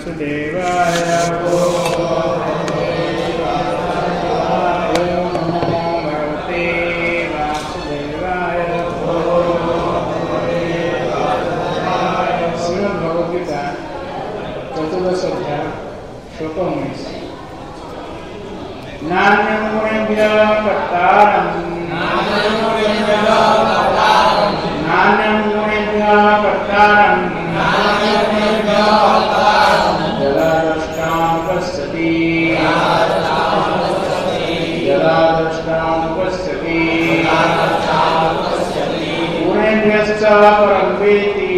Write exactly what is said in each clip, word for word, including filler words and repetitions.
वासुदेवाय। ओम नमो भगवते वासुदेवाय। श्रीमद् भगवद गीता चतुर्दश अध्याय श्लोक उन्नीस। नान्यं गुणेभ्यः कर्तारं नान्यं गुणेभ्यः कर्तारं यदा द्रष्टां पश्यति यदा द्रष्टां पश्यति गुणेभ्यश्च परं वेत्ति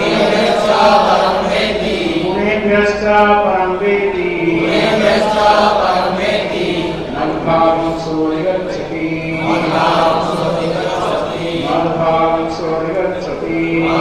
गुणेभ्यश्च परं वेत्ति मद्भावं सोऽधिगच्छति मद्भावं सोऽधिगच्छति।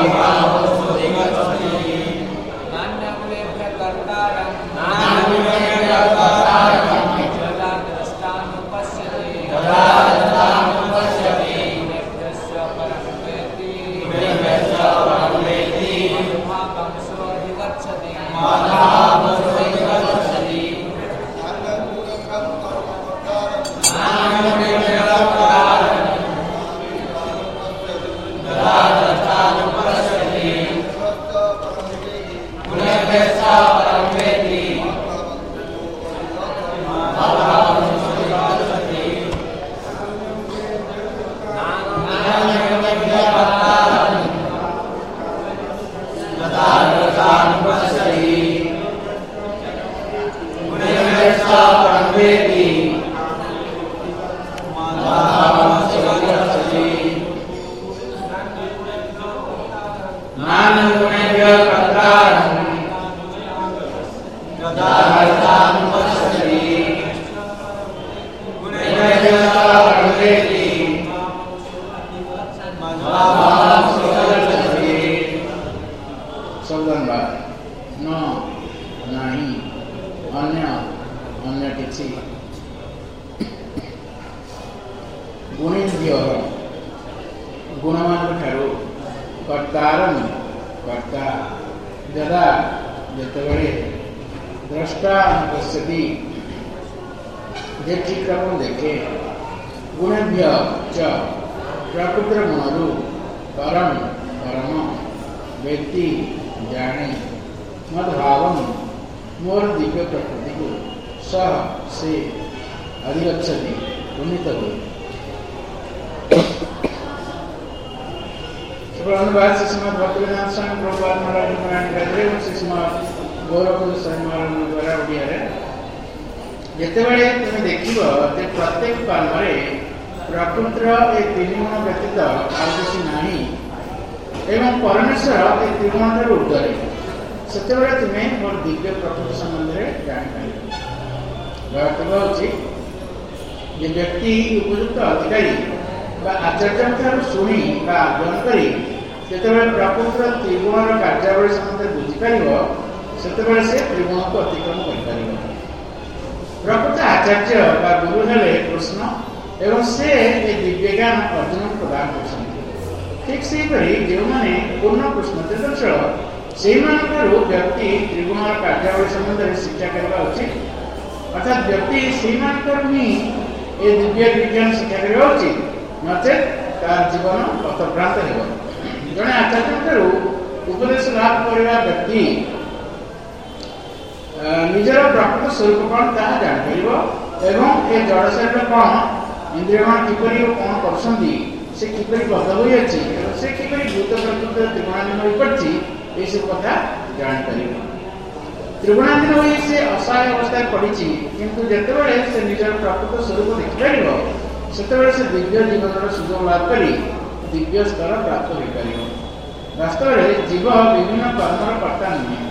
त्रिगुणाधीन होई से असहाय अवस्था पड़ी किंतु जेतेबेले से निजर प्रकृत स्वरूप देखिपर सेतेबेले से दिव्य जीवन सुजोग लाभ कर दिव्य स्तर प्राप्त हो पार। वास्तव में जीव विभिन्न कर्मर कर्ता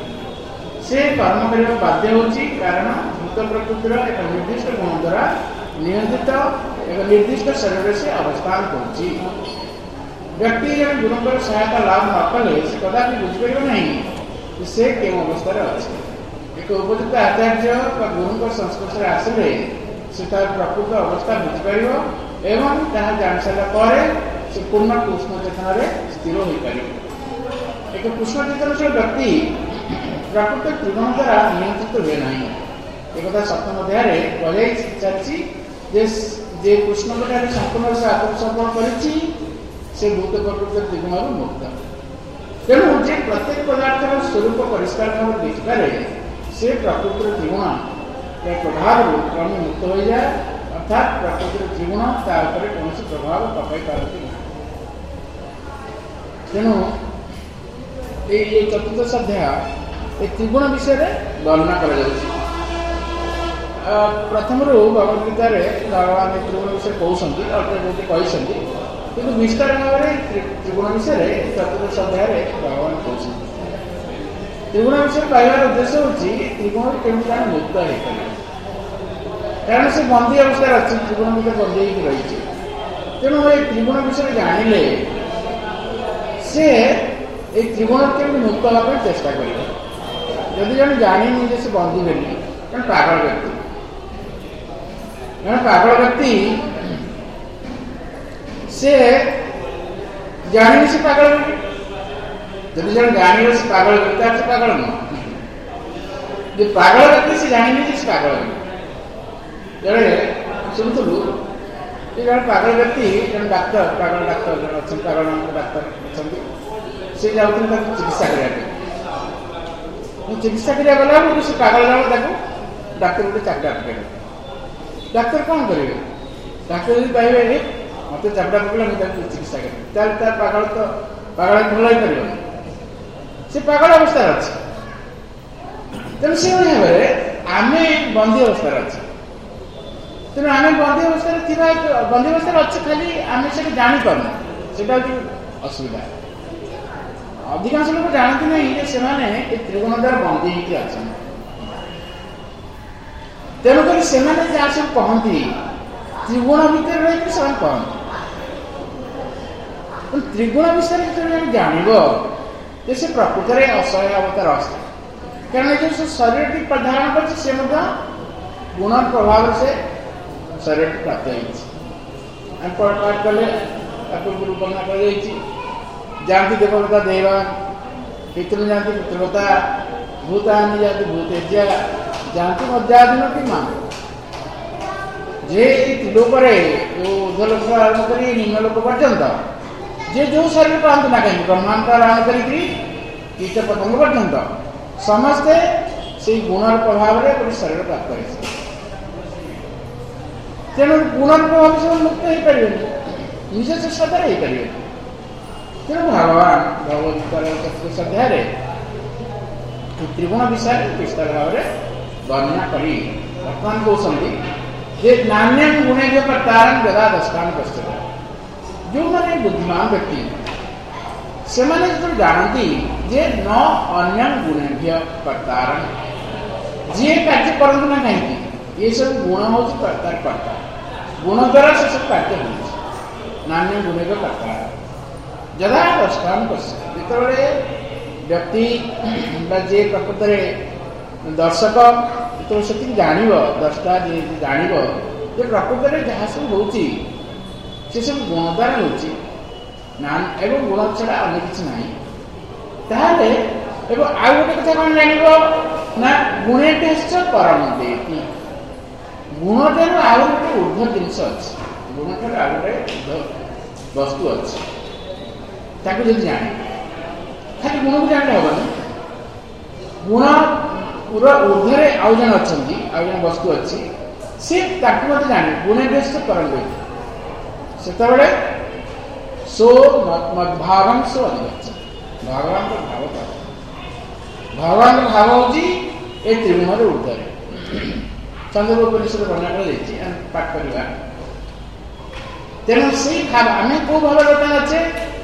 नुहे से कर्म करने बाध्य होची कारण भूत प्रकृतिर एक निर्दिष्ट गुण द्वारा नियंत्रित एक निर्दिष्ट शरीर से अवस्थान करुच्ची। व्यक्ति जन गुरुंकर सहायता लाभ न कले से कदापि बुझीपर नहीं से क्यों अवस्था अच्छे। एक उपयुक्त आचार्य गुरु संस्पर्श आसिले से तार प्रकृत अवस्था बुझीपर एवं जहाँ जान सारापर से पूर्ण कृष्ण चेतन स्थिर हो पार। एक कृष्ण चेतनशील व्यक्ति प्रकृत त्रिगुण द्वारा नियंत्रित हुए नहीं। एक सप्तम अध्याय कही जे कृष्ण ठारे संपूर्ण से आत्मसमर्पण करिछि से भूत प्रकृत त्रिगुण मुक्त। तेणु जे प्रत्येक पदार्थर स्वरूप परिष्कार भाव देखिपारे से प्रकृतिर त्रिगुण प्रभाव क्रमे मुक्त हो जाए, अर्थात प्रकृतिर त्रिगुण ता उपरे कौन प्रभाव पकाई पारती नहीं। तेणु ये चतुर्दश अध्याय ये त्रिगुण विषय वर्णना कर प्रथम भगवद गीतार भगवान त्रिगुण विषय कहते अल्प बहुत कहते कि विस्तार भाव में त्रिगुण विषय चतुर्दश अध्याय भगवान कहते त्रिगुण विषय कहवर उद्देश्य हूँ त्रिगुण केमी जन मुक्त हो पारे, कारण से बंदी अवस्था अच्छी त्रिगुण भितर बंदी हो रही। तेणु ये त्रिगुण विषय जानिले से त्रिगुण केमी मुक्त होगा चेष्टा करें। जदि जन जानी से बंदी बेली जन पागल व्यक्ति जन पागल व्यक्ति से जानी से पागल जब जन जानी से पागल व्यक्ति से पागल नुह जो पागल व्यक्ति से जानी से पागल जड़े शुणुलु जन पागल व्यक्ति जन डाक्तर पागल डाक्तर जन अच्छे पागल डाक्तर अच्छा से जाऊँ चिकित्सा करने चिकित्सा करा गला से पागल जाओ डाक्तर गोटे चापटा पकड़ डाक्तर कौन करेंगे डाक्तर यदि पाइबे मत चापटा पकड़ा मुझे चिकित्सा करें पागल तो पागल भल हो पार से पागल अवस्था अच्छे। तेणु से भाव में आम बंदी अवस्था अच्छे। तेणु आम बंदी अवस्था बंदी अवस्था अच्छे खाली आम से जापर से असुविधा। अधिकांश लोग जानते नहीं से त्रिगुण द्वारा बंदी होकर अच्छा। तेणुक से जहाँ सब कहती त्रिगुण भितर रही से कहती त्रिगुण विषय जो जानव से प्रकृत में असहाय अवतार आसे, कारण जो शरीर की धारण कर गुण प्रभाव से शरीर प्राप्त होट कले पूर्व वर्णना कर जानती देवता देवा पितृ जानती पितृवता भूतानि जानती भूतेज्या जानती मध्याधीन की मां जे त्रिलोक जो ऊर्धलोक आरम्भ कर निम्न लोक पर्यंत जे जो शरीर पाते ना कहीं ब्रह्मांड आरम्भ कर कीट पतंग पर्यंत समस्ते से गुणर प्रभाव में शरीर प्राप्त हो। तेणु गुणर प्रभाव से मुक्त हो पारे निज चेष्टा द्वारा हो पारे। तेणु भगवान भगवद्गीतार चतुर्दश अध्याय त्रिगुण विषय विस्तार भाव में वर्णना करी वर्तमान कहते जे नान्यम गुणेभ्य कर्तारं यदा दष्टान पश्यति। जो मैंने बुद्धिमान व्यक्ति से जो जानती जे न अन्य गुणेभ्य कर्तारं जी कार्य करते ना कहीं ये सब गुण हूँ कर्तार कर्ता गुण द्वारा से सब कार्य हो नान्य गुणेभ्य कर्तारं जदा दष्टान पश्यति। जिते व्यक्ति जे प्रकृत दर्शक जो से जान दर्शा जी जान प्रकृत में जहाँ सब हो सब गुण द्वारा हो गुण छड़ा अन्य किसी ना ताहले आउ गोटे कथा कौन जान ना गुणे परम देती गुण ठार आउ गोटे ऊर्ध जिनस अच्छे गुण ठार आउ गोटे वस्तु अच्छे ताकू जब जाने खाली गुण को जानते हेनी गुण पूरा ऊर्धे आउ जन अच्छा आउ जन वस्तु अच्छी सी मत जाने गुणे से परम देती से सो मद्भाव सो अधिगच्छति। भगवान का भाव भगवान का भाव हूँ ये त्रिगुण ऊर्धे चंद्र उपनिषद वर्णना कर पाठ करवा। तेणु से भाव आम कौ भाव बर्तमान अच्छे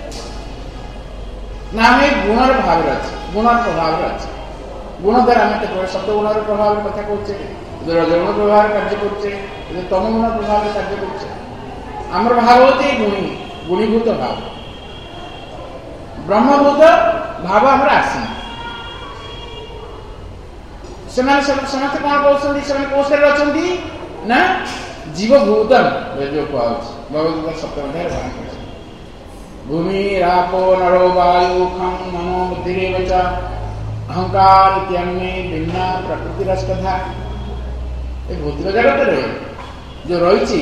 ना आम गुणर भाव अच्छे गुण प्रभाव अच्छे गुण द्वारा आम केवल सप्तगुण प्रभाव कथा कहे रजगुण प्रभाव कार्य करुचे तम गुण प्रभाव कार्य करुचे आमर भाव होते गुणी गुणीभूत भाव ब्रह्मभूत भाव आमर आसी समस्त कौन कहते कौ शरीर अच्छा ना जीवभूतम जो कह भगवद्गीता सप्तम अध्याय भूमि रापो नरो वायु खम मनो बुद्धिरेव च अहंकार इत्यादि भिन्न प्रकृति कथा ये भौतिक जगत रे जो रही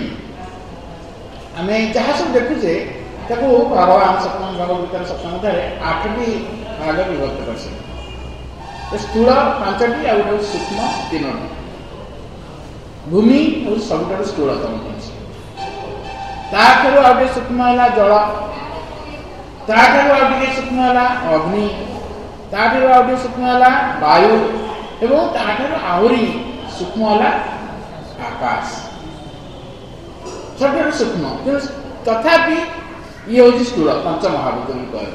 आम जहाँ सब देखुचे भगवान सप्तम भगवत सप्तम आठटी भाग विभक्त कर स्थूल पांचटी आ गए सूक्ष्म तीनोटी भूमि और सबुठ स्थूलतम जिन ताठू आगे सूक्ष्म है जल ताठू आगे सूक्ष्म है अग्नि ताठू आगे सूक्ष्म है वायु एवं ताठू आहरी सूक्ष्म है आकाश सब सूक्ष्म तथापि ये हूँ स्थूल पंच महाभूत कह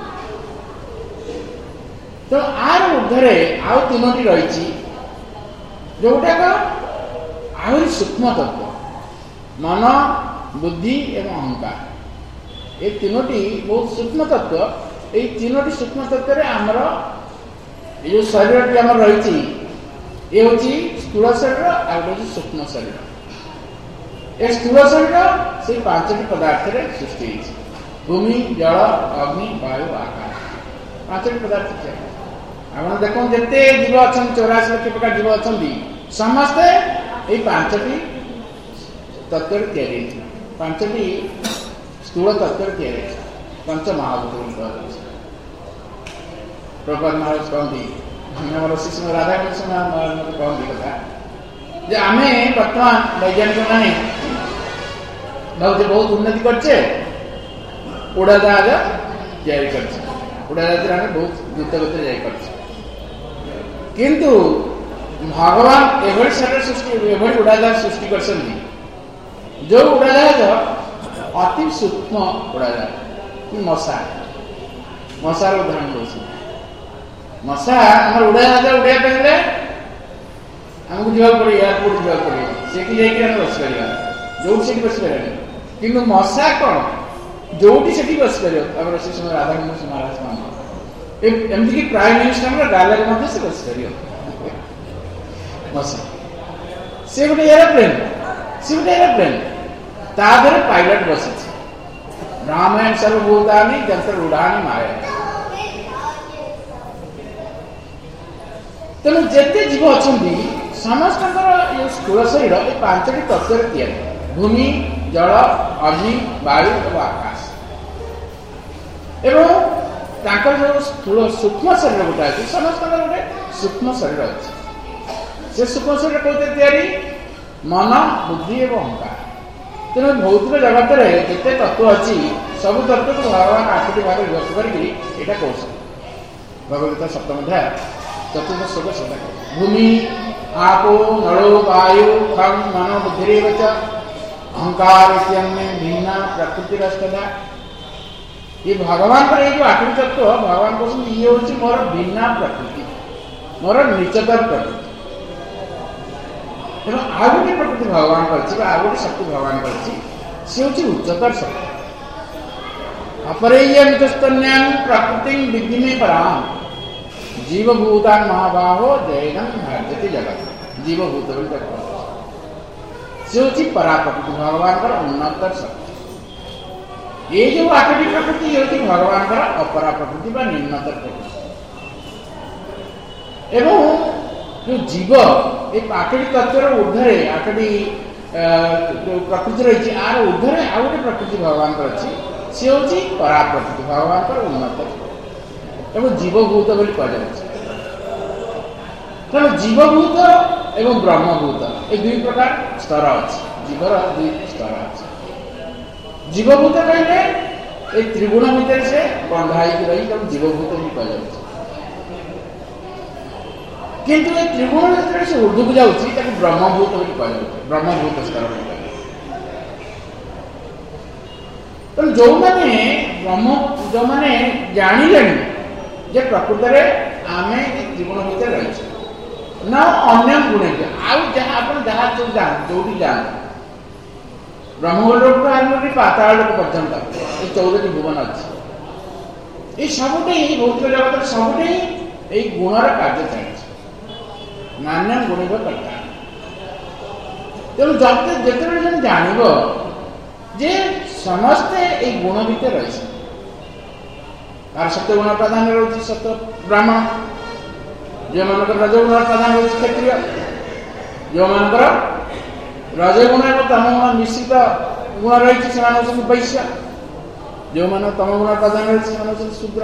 तो आर ऊर्धे आउ तीनोटी रही जोटाक आहरी सूक्ष्म तत्व मन बुद्धि एवं अहंकार ये तीनोटी बहुत सूक्ष्म तत्व ये तीनोटी सूक्ष्म तत्व आमर ये शरीर टी आम रही ये हूँ स्थूल शरीर आ गए सूक्ष्म शरीर ए स्थूल शरीर से पांचटी पदार्थ सृष्टि भूमि जल अग्नि वायु आकाश पांचटी पदार्थ आप देख जिते जीव अच्छा चौरासी लक्ष प्रकार जीव अच्छा समस्ते ये पांचटी तत्व तैयारी पांचटी स्थूल तत्व तैयारी पंच महाभूत प्रभुपाद महाराज कहती मोर शिष्य राधा कृष्ण मत कहती कथा जे आम बर्तमान वैज्ञानिक मैंने भावचे बहुत उन्नति करछे उड़ाजहाज तैयारी करछे उड़ाजहाज आम बहुत द्रुत गति जाई करछे किंतु भगवान एभली शरीर सृष्टि एभली उड़ाजहाज सृष्टि करछन्ती जो उड़ाजहाज अति सूक्ष्म उड़ाजहाज कि मशा मशार उदाहरण दूसरी मशा आम उड़ाजहाज उड़ाई पड़े आमको जावाक पड़े एयरपोर्ट जावाक पड़े सेठी जाइए बस पार जो से बस पारे कि मशा कौन जो से बस पार आम से समय राधाकृष्ण महाराज मान एमती कि प्राइम मिनिस्टर गाला से बस पार मशा से गोटे एरोप्लेन से गोटे एरोप्लेन तादर पायलट बस रामायण सर्वभूतानि यंत्र रूढ़ानी माया तेणु जिते जीव अच्छा समस्त ये स्थूल शरीर ये पांचटी तत्व या भूमि जल अग्नि वायु और आकाश एवं जो स्थूल सूक्ष्म शरीर गोटे अच्छे समस्त गोटे सूक्ष्म शरीर अच्छे से सूक्ष्म शरीर कौन तैयारी मन बुद्धि और अहंकार तेणु भौतिक जगत में जिते तत्व अच्छी सब तत्व को भगवान आठटी भाग विभक्त करके कौशल भगवत सप्तम अध्याय चतुर्थ श्लोक से भूमि आपो नलो वायु खम मनो बुद्धि अहंकार इत्यादि भिन्न प्रकृति रस्तदा ये भगवान पर जो आठटी तत्व भगवान को ये हूँ मोर भिन्न प्रकृति मोर निचतर प्रकृति तेना आ गए प्रकृति भगवान कर आ गए शक्ति भगवान कर उच्चतर शक्ति अपरेय मितस्तन्यां प्रकृति विद्धि में पराम जीवभूतान महाबाहो जैनम भाजती जगत जीवभूत से हूँ परा प्रकृति भगवान का उन्नतर शक्ति ये जो आठटी प्रकृति ये हूँ भगवान का अपरा प्रकृति व निम्नतर प्रकृति एवं जो जीव ये आठटी तत्व ऊर्धे आठटी प्रकृति रही आर ऊर्धे आ गए प्रकृति भगवान का अच्छी सी हूँ परा प्रकृति भगवान का उन्नत एवं जीवभूत बोली कहुच्छे तेणु जीवभूत एवं ब्रह्मभूत ये दुई प्रकार स्तर अच्छी जीवर दुई स्तर अच्छी जीवभूत कहले ये त्रिगुण भितर से बंधा रही तेणु जीवभूत भी कहुच्छे किंतु ये त्रिगुण जो से ऊर्ध्व को जाऊँगी ब्रह्मभूत बोली कहुच्छे ब्रह्मभूत स्तर तेणु जो मैंने ब्रह्म जो मैंने जान जे प्रकृत में आम त्रिगुण भितर रही न अन्य गुण आउ जहाँ आप जहाँ जो जान जो भी जान ब्रह्मलोक आरम्भ पाताल लोक पर्यंत ये चौदह भुवन अच्छी ये सबुटे भौतिक जगत सबुटे ये गुणर कार्य चलती नान्य गुण करता तेणु जब जिते जन जान जे समस्ते ये गुण भितर रही तार सत्य गुण प्राधान्य रही सत्य ब्राह्मण जो मानकर रजगुण प्रधान होती क्षत्रिय, जो मानकर रजगुण और तमगुण मिश्रित गुण रही से वैश्य, जो मान तमगुण प्रधान रही शूद्र।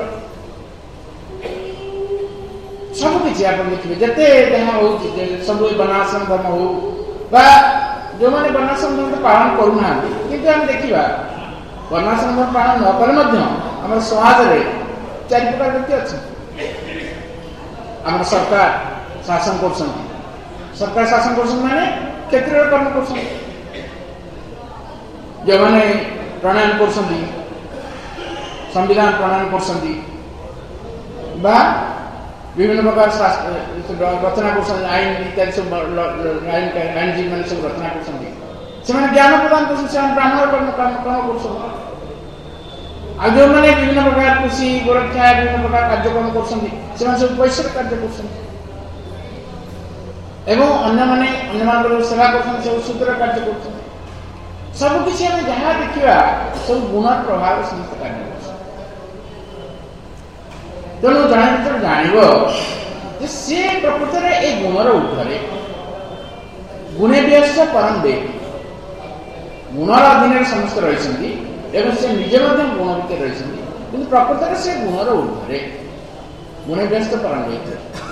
सब किसी आप देखिए जिते जहाँ हो सब वर्णाश्रम धर्म हो जो मैंने वर्णाश्रम धर्म पालन करूना किंतु हम देखा वर्णाश्रम धर्म पालन न कले आम समाज में चार प्रकार व्यक्ति अच्छा आम सरकार शासन कर सरकार शासन कर माने क्षेत्रीय कर्म कर जो मैंने प्रणायन कर संविधान प्रणायन कर विभिन्न प्रकार रचना कर आईन इत्यादि सब आईन आईनजीवी मैंने सब रचना कर ज्ञान प्रदान कर ब्राह्मण कर्म कर्म कर जो मैंने विभिन्न प्रकार कृषि गोरक्षा विभिन्न प्रकार कार्यक्रम कर सब वैश्विक कार्य कर सेवा कर शूद्र कार्य कर सबकि आम जहाँ देखा सब गुण प्रभाव समस्त कार्य कर तेणु जन जो जान सी प्रकृत में ये गुणर ऊर्धे गुणे व्यस्त परम वेद गुणर अधीन समस्त रही से निजे गुण भितर रही कि प्रकृत में से गुणर ऊर्धे गुणे व्यस्त परम वेद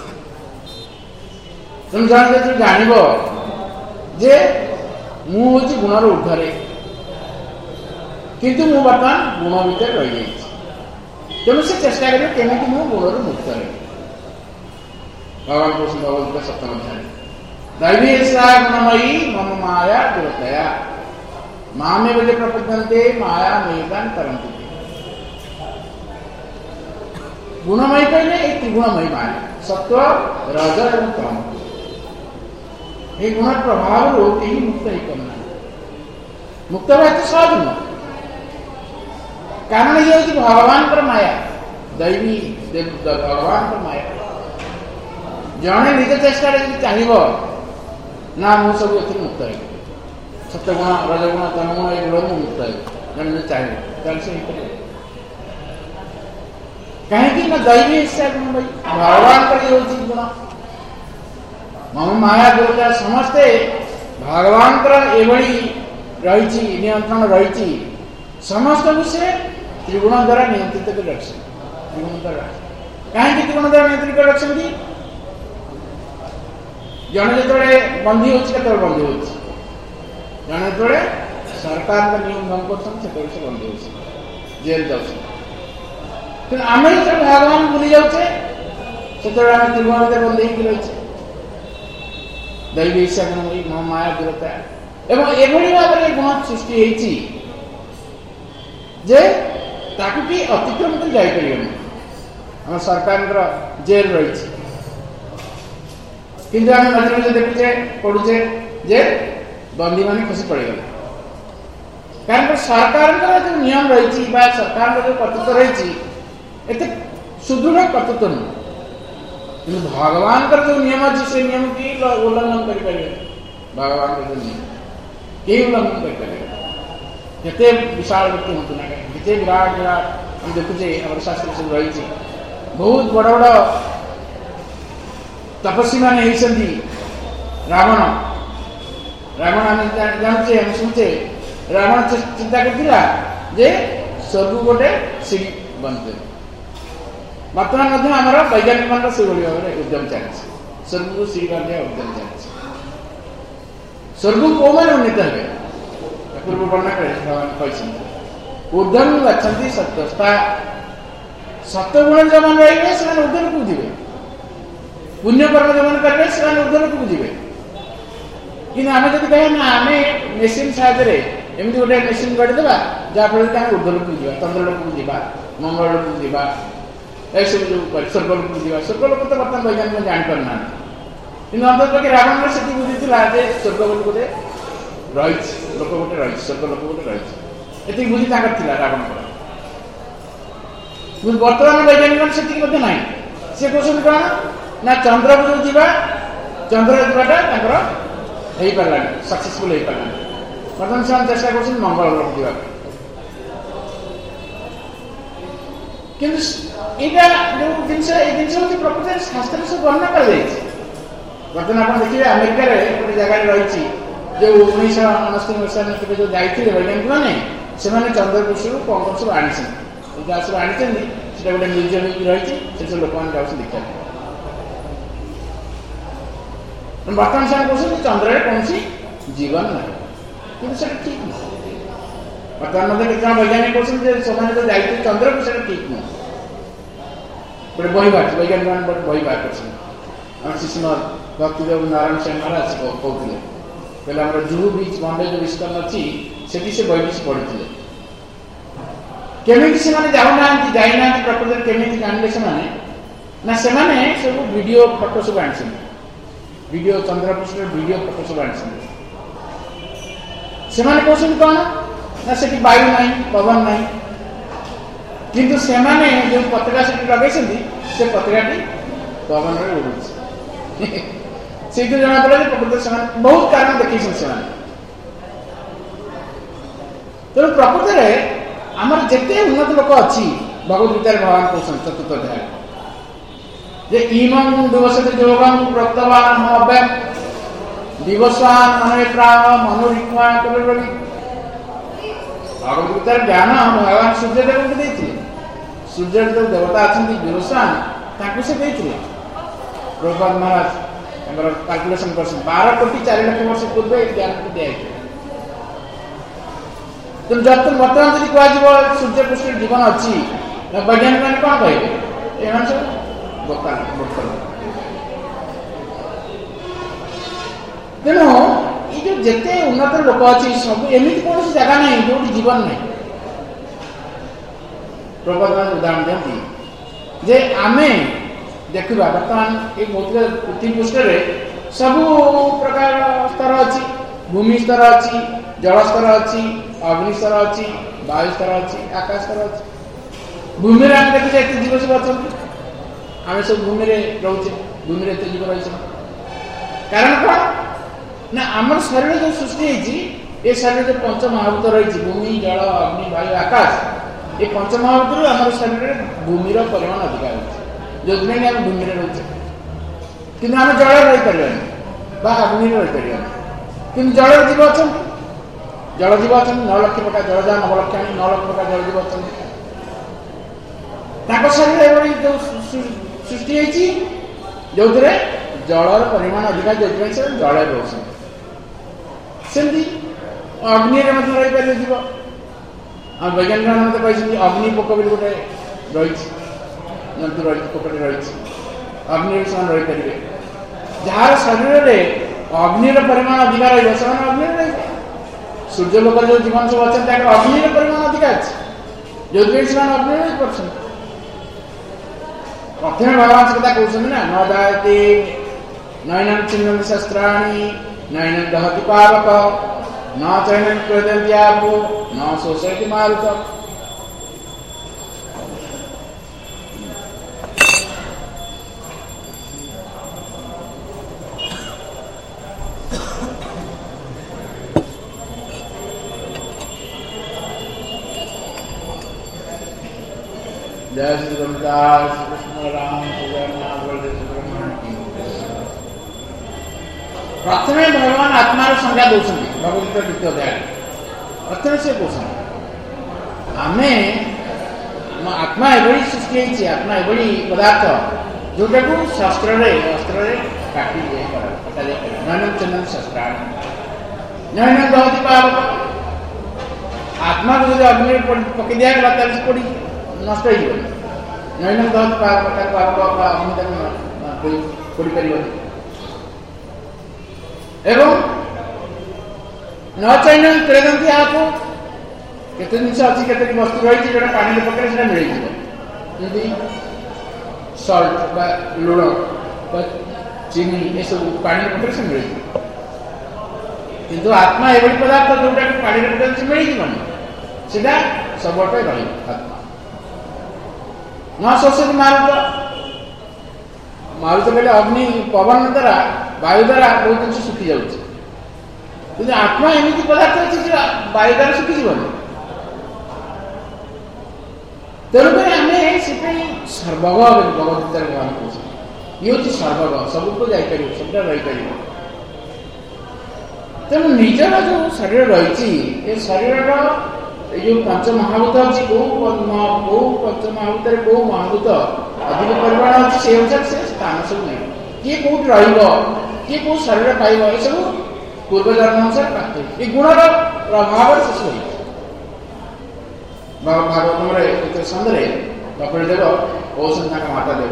तेणु जन जो जान जे मुझे गुणर ऊर्धे किंतु मु बर्तमान गुण भितर रही जाइए तेणु से चेष्टा करेंगे केमी मु गुण मुक्त रही भगवान कृष्ण भगवत सप्तम अध्याय दैवी सा गुणमयी मम माया दुरतया मामे बजे प्रपद्यन्ते माया मेदान तरन्ति गुणमयी कहले एक त्रिगुणमयी माया सत्व रज और तम ये गुण प्रभाव ही मुक्त ही करना मुक्त भाई तो सहज नुह कारण ये हूँ भगवान पर माया दैवी भगवान पर माया जड़े निज चेष्टा चाहिए ना मु सब मुक्त है सत्यगुण रजगुण तमगुण ये गुण मुक्त है जड़े चाहिए से कहीं ना दैवी इच्छा गुण भाई भगवान पर ये हूँ गुण मम माया दुर्गा समस्ते भगवान एभली रही नियंत्रण रही समस्त विषय त्रिगुण द्वारा नियंत्रित कर रखते त्रिगुण द्वारा कहीं त्रिगुण द्वारा नियंत्रित कर रखते जन जो बंदी हो बंदी हो जन जो सरकार का नियम भंग कर बंदी हो जेल जाऊँ आम जो भगवान भूली जाऊे से त्रिगुण भितर बंदी रही दैवी इच्छा गुण मम माया दूरता एवं एभली भाव में गुण सृष्टि होती जे ताकू कि अतिक्रम कर जापर आम सरकार जेल रही किंतु आम मझे मझे देखुचे पढ़ुचे जे बंदी मान खसी पड़गले कारण सरकार जो नियम रही सरकार जो कर्तृत्व रही एत सुदृढ़ कर्तृत्व नुह कि भगवान जो नियम अच्छे से नियम की उल्लंघन करें भगवान जो नियम कई उल्लंघन करें जिते विशाल व्यक्ति हूँ ना जिते विराट विराट हम देखुचे आम शास्त्र सब रही बहुत बड़ बड़ तपस्वी मैंने रावण रावण आम जानचे हम शुणुचे रावण चिंता करता जे स्वर्ग गोटे सीढ़ी बंद कर बर्तमान आमर वैज्ञानिक मान से भाव में उद्यम चलती स्वर्ग को सीढ़ी बांधा उद्यम चलती स्वर्ग को मैंने उन्नीत हे पूर्व वर्णना करें उद्यम गच्छन्ति सत्यस्था सत्यगुण जो मैंने रही से उद्यम को बुझे पुण्यकर्म जो मैंने करेंगे से उद्यम को बुझे कि आम जब कहे ना आम मेसीन साहय एमती गोटे मेसीन गढ़ीदेवा जहाँफल कि आम उर्ध्वलोक को जा चंद्रलोक को जा मंगलोक को जा सब जो स्वर्गलोक को जा स्वर्गलोक तो बर्तमान वैज्ञानिक जापर ना कि अंतर रावण से बुद्धि था स्वर्गलोक गोटे रही लोक गोटे रही स्वर्गलोक गोटे रही ये बुद्धि था रावण बर्तमान वैज्ञानिक से ना सी कौन कौन ना चंद्र को जो जा चंद्र जावाटा हो पारा सक्सेसफुल हो पारा बर्तमान से चेष्टा कर मंगल ग्रह जा କିନ୍ତୁ ଏଇଟା ଯେଉଁ ଜିନିଷ ଏଇ ଜିନିଷ ହେଉଛି ପ୍ରକୃତରେ ଶାସ୍ତ୍ରରେ ସବୁ ବର୍ଣ୍ଣନା କରାଯାଇଛି। ବର୍ତ୍ତମାନ ଆପଣ ଦେଖିବେ ଆମେରିକାରେ ଗୋଟେ ଜାଗାରେ ରହିଛି ଯେଉଁ ଉଣେଇଶହ ଅଣସ୍ତରୀ ମସିହାରେ କେବେ ଯେଉଁ ଯାଇଥିଲେ ବୈଜ୍ଞାନିକମାନେ, ସେମାନେ ଚନ୍ଦ୍ରପୃଷ୍ଠରୁ କ'ଣ କ'ଣ ସବୁ ଆଣିଛନ୍ତି, ଯାହା ସବୁ ଆଣିଛନ୍ତି ସେଟା ଗୋଟେ ମ୍ୟୁଜିୟମ ହେଇକି ରହିଛି, ସେ ସବୁ ଲୋକମାନେ ଯାଉଛନ୍ତି ଦେଖିବା ପାଇଁ। ବର୍ତ୍ତମାନ ସେମାନେ କହୁଛନ୍ତି ଚନ୍ଦ୍ରରେ କୌଣସି ଜୀବନ ନାହିଁ, କିନ୍ତୁ ସେଟା ଠିକ୍ ନୁହେଁ। ବର୍ତ୍ତମାନ ମଧ୍ୟ କେତେଜଣ ବୈଜ୍ଞାନିକ କହୁଛନ୍ତି ଯେ ସେମାନେ ଯେଉଁ ଯାଇଥିଲେ ଚନ୍ଦ୍ରକୁ ସେଟା ଠିକ୍ ନୁହେଁ। ଗୋଟେ ବହି ବାହାରିଛି, ବୈଜ୍ଞାନିକମାନେ ଗୋଟେ ବହି ବାହାର କରିଛନ୍ତି। ଆମ ଶିଶୁ ଭକ୍ତିଦେବ ନାରାୟଣ ସେନ ମହାରାଜ କହୁଥିଲେ, କହିଲେ ଆମର ଜୁହୁ ବିଚ୍ ବମ୍ବେ ଯେଉଁ ଇସ୍କନ ଅଛି ସେଠି ସେ ବହିଟି ସେ ପଢ଼ିଥିଲେ। କେମିତି ସେମାନେ ଯାଉନାହାନ୍ତି ଯାଇନାହାନ୍ତି ପ୍ରକୃତରେ କେମିତି ଜାଣିଲେ ସେମାନେ? ନା ସେମାନେ ସବୁ ଭିଡ଼ିଓ ଫଟୋ ସବୁ ଆଣିଛନ୍ତି, ଭିଡ଼ିଓ ଚନ୍ଦ୍ରପୃଷ୍ଠର ଭିଡ଼ିଓ ଫଟୋ ସବୁ ଆଣିଛନ୍ତି। ସେମାନେ କହୁଛନ୍ତି କ'ଣ ନା ସେଠି ବାୟୁ ନାହିଁ, ପବନ ନାହିଁ, କିନ୍ତୁ ସେମାନେ ଯେଉଁ ପତାକା ସେଠି ଲଗାଇଛନ୍ତି ସେ ପତାକାଟି ପବନରେ ଉଡ଼ୁଛି। ସେଇଥିରୁ ଜଣାପଡ଼ିଲା ଯେ ପ୍ରକୃତରେ ସେମାନେ ବହୁତ କାରଣ ଦେଖେଇଛନ୍ତି ସେମାନେ। ତେଣୁ ପ୍ରକୃତରେ ଆମର ଯେତେ ଉନ୍ନତ ଲୋକ ଅଛି, ଭଗବତ ଗୀତାରେ ଭଗବାନ କହୁଛନ୍ତି ଚତୁର୍ଥ ଅଧ୍ୟାୟ ଯେ ଇମଂ ଦିବସତି ଯୋଗଂ ପ୍ରକ୍ତବାନ ଅବ୍ୟୟ ଦିବସାନ ମନରେ ପ୍ରାଣ ମନୋରିକ୍ମା କବି। ଭଗବତ ଗୀତାର ଜ୍ଞାନ ଭଗବାନ ସୂର୍ଯ୍ୟଦେବଙ୍କୁ ଦେଇଥିଲେ। ସୂର୍ଯ୍ୟର ଯେଉଁ ଦେବତା ଅଛନ୍ତି ଦିବସାନ, ତାଙ୍କୁ ସେ ଦେଇଥିଲେ। ପ୍ରଭୁପାଦ ମହାରାଜ ତାଙ୍କର କାଲକୁଲେସନ କରିଛନ୍ତି ବାର କୋଟି ଚାରି ଲକ୍ଷ ବର୍ଷ ପୂର୍ବେ ଏ ଜ୍ଞାନକୁ ଦିଆଯାଇଥିଲା। ତେଣୁ ବର୍ତ୍ତମାନ ଯଦି କୁହାଯିବ ସୂର୍ଯ୍ୟ ପୃଷ୍ଠରେ ଜୀବନ ଅଛି, ବୈଜ୍ଞାନିକ ମାନେ କ'ଣ କହିବେ? ଏମାନେ ସବୁ ବୋକା ବୋକ। ତେଣୁ ଏଇ ଯୋଉ ଯେତେ ଉନ୍ନତ ଲୋକ ଅଛି ସବୁ ଏମିତି କୌଣସି ଜାଗା ନାହିଁ ଯୋଉଠି ଜୀବନ ନାହିଁ। ପ୍ରଭୁପାଦ ଉଦାହରଣ ଦିଅନ୍ତି ଯେ ଆମେ ଦେଖିବା ବର୍ତ୍ତମାନ ଏଇ କହୁଥିଲେ ପୃଥିବୀ ପୃଷ୍ଠରେ ସବୁ ପ୍ରକାର ସ୍ତର ଅଛି, ଭୂମି ସ୍ତର ଅଛି, ଜଳ ସ୍ତର ଅଛି, ଅଗ୍ନି ସ୍ତର ଅଛି, ବାୟୁ ସ୍ତର ଅଛି, ଆକାଶ ସ୍ତର ଅଛି। ଭୂମିରେ ଆମେ ଦେଖୁଛେ ଏତେ ଜୀବ ସବୁ ଅଛନ୍ତି, ଆମେ ସବୁ ଭୂମିରେ ରହୁଛେ, ଭୂମିରେ ଏତେ ଜୀବ ରହିଛନ୍ତି। କାରଣ କ'ଣ ନା ଆମର ଶରୀର ଯେଉଁ ସୃଷ୍ଟି ହେଇଛି, ଏ ଶରୀରରେ ପଞ୍ଚ ମହାଭୂତ ରହିଛି, ଭୂମି ଜଳ ଅଗ୍ନି ବାୟୁ ଆକାଶ। ଏ ପଞ୍ଚ ମହାଭୂତରୁ ଆମର ଶରୀରରେ ଭୂମିର ପରିମାଣ ଅଧିକା ରହିଛି, ଯେଉଁଥିପାଇଁ ଆମେ ଭୂମିରେ ରହୁଛେ। କିନ୍ତୁ ଆମେ ଜଳରେ ରହିପାରିବାନି ବା ଅଗ୍ନିରେ ରହିପାରିବାନି। କିନ୍ତୁ ଜଳରେ ଜୀବ ଅଛନ୍ତି, ଜଳ ଜୀବ ଅଛନ୍ତି। ନଅ ଲକ୍ଷ ପ୍ରକାର ଜଳଜା ନବଲକ୍ଷାଣୀ ନଅ ଲକ୍ଷ ପ୍ରକାର ଜଳ ଜୀବ ଅଛନ୍ତି। ତାଙ୍କ ଶରୀରରେ ଏଭଳି ଯେଉଁ ସୃଷ୍ଟି ହେଇଛି ଯେଉଁଥିରେ ଜଳର ପରିମାଣ ଅଧିକା, ଯେଉଁଥିପାଇଁ ସେ ଜଳରେ ରହୁଛନ୍ତି। ସେମିତି ଅଗ୍ନିରେ ମଧ୍ୟ ରହିପାରିବେ ଜୀବ। ଆମ ବୈଜ୍ଞାନିକମାନେ ମଧ୍ୟ କହିଛନ୍ତି ଅଗ୍ନି ପୋକ ବୋଲି ଗୋଟେ ରହିଛି, ଜନ୍ତୁ ରହିଛି, ପୋକଟି ରହିଛି, ଅଗ୍ନିରେ ସେମାନେ ରହିପାରିବେ। ଯାହାର ଶରୀରରେ ଅଗ୍ନିର ପରିମାଣ ଅଧିକା ରହିବ ସେମାନେ ଅଗ୍ନିରେ ରହିବେ। ସୂର୍ଯ୍ୟ ଲୋକର ଯେଉଁ ଜୀବନ ସବୁ ଅଛନ୍ତି ତାଙ୍କର ଅଗ୍ନିର ପରିମାଣ ଅଧିକା ଅଛି, ଯେଉଁଥିପାଇଁ ସେମାନେ ଅଗ୍ନିରେ ରହିପାରୁଛନ୍ତି। ପ୍ରଥମେ ଭଗବାନ ସେ କଥା କହୁଛନ୍ତି ନା ନ ଜାୟତେ ନୈନଂ ଛିନ୍ନନ୍ତି ଶସ୍ତ୍ରାଣୀ ନୈନଂ ଦହତି ପାବକ ନ ଚୈନଂ କ୍ରୋଧନ୍ତି ଆପୋ ନ ଶୋଷୟତି ମାରୁତ। जय श्री रामदास कृष्ण राम जगन्नाथ बलदेव सुब्रह्मण्य। प्रथमे भगवान आत्मार संज्ञा दौरान भगवत द्वितीय अध्याय प्रथम से कौन आमे आत्मा एभली सृष्टि होती, आत्मा एभली पदार्थ जोटा को शस्त्र अस्त्र काटी कटा जाए। नैनम चंदन शस्त्राण नैनम दहती पावक। आत्मा को जब अग्नि पकई दिगला तक पड़ी नष्ट हो। नैनम दहती पावक पावक अग्नि तक पड़ी पार एवं न चैनम क्रेदंती आपको केते जिनस अच्छी केते वस्तु रही जो पानी पकड़े से मिल जमी सल्ट बा लुण बा चीनी ये सब पानी पकड़े से मिल किंतु आत्मा एवं पदार्थ जोटा पानी पकड़े से मिल जानी सीधा सबटे रही आत्मा न शोषित मारुत। मारुत कहले अग्नि पवन द्वारा वायु द्वारा बहुत जिन सुखी जाऊँ। आत्मा एमती पदार्थ अच्छे वायु द्वारा सुखी जीवन। तेणुक आम से सर्वग भगवद्गीतार भगवान कहते ये हूँ सर्वग सबको जापर सब रहीपर तेणु निजर जो शरीर रही शरीर जो पंच महाभूत अच्छी कौ कौ पंच महाभूत कौ महाभूत अधिक परिमाण अच्छी से अनुसार से स्थान सब नहीं किए कौट रे किए कौ शरीर पाइब ये सब पूर्व जन्म अनुसार प्राप्त ये गुणर प्रभाव शेष हो भागवतम सन्धे कपिल देव कौशल माता देव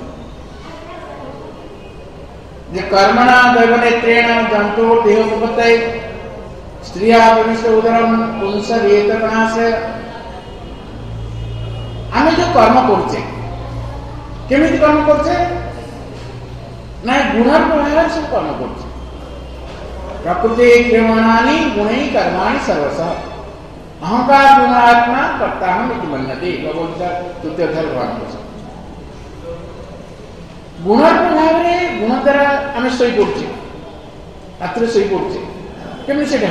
कर्मणा दैवनेत्रेण जंतु देहोपत्ते स्त्रिया पुरुष उदरम पुंसवेतनाशय आम जो कर्म करछे केमिति कर्म करछे ना गुणर प्रभाव सब कर्म करछे प्रकृति क्रियमाणानि गुणै कर्माणि सर्वशः अहंकार गुणात्मा कर्ता हम इति मन्यते भगवद्गीता तृतीय अध्याय भगवान गुणर प्रभाव में गुण द्वारा आम शई पड़े रात्र शई पड़े केमी से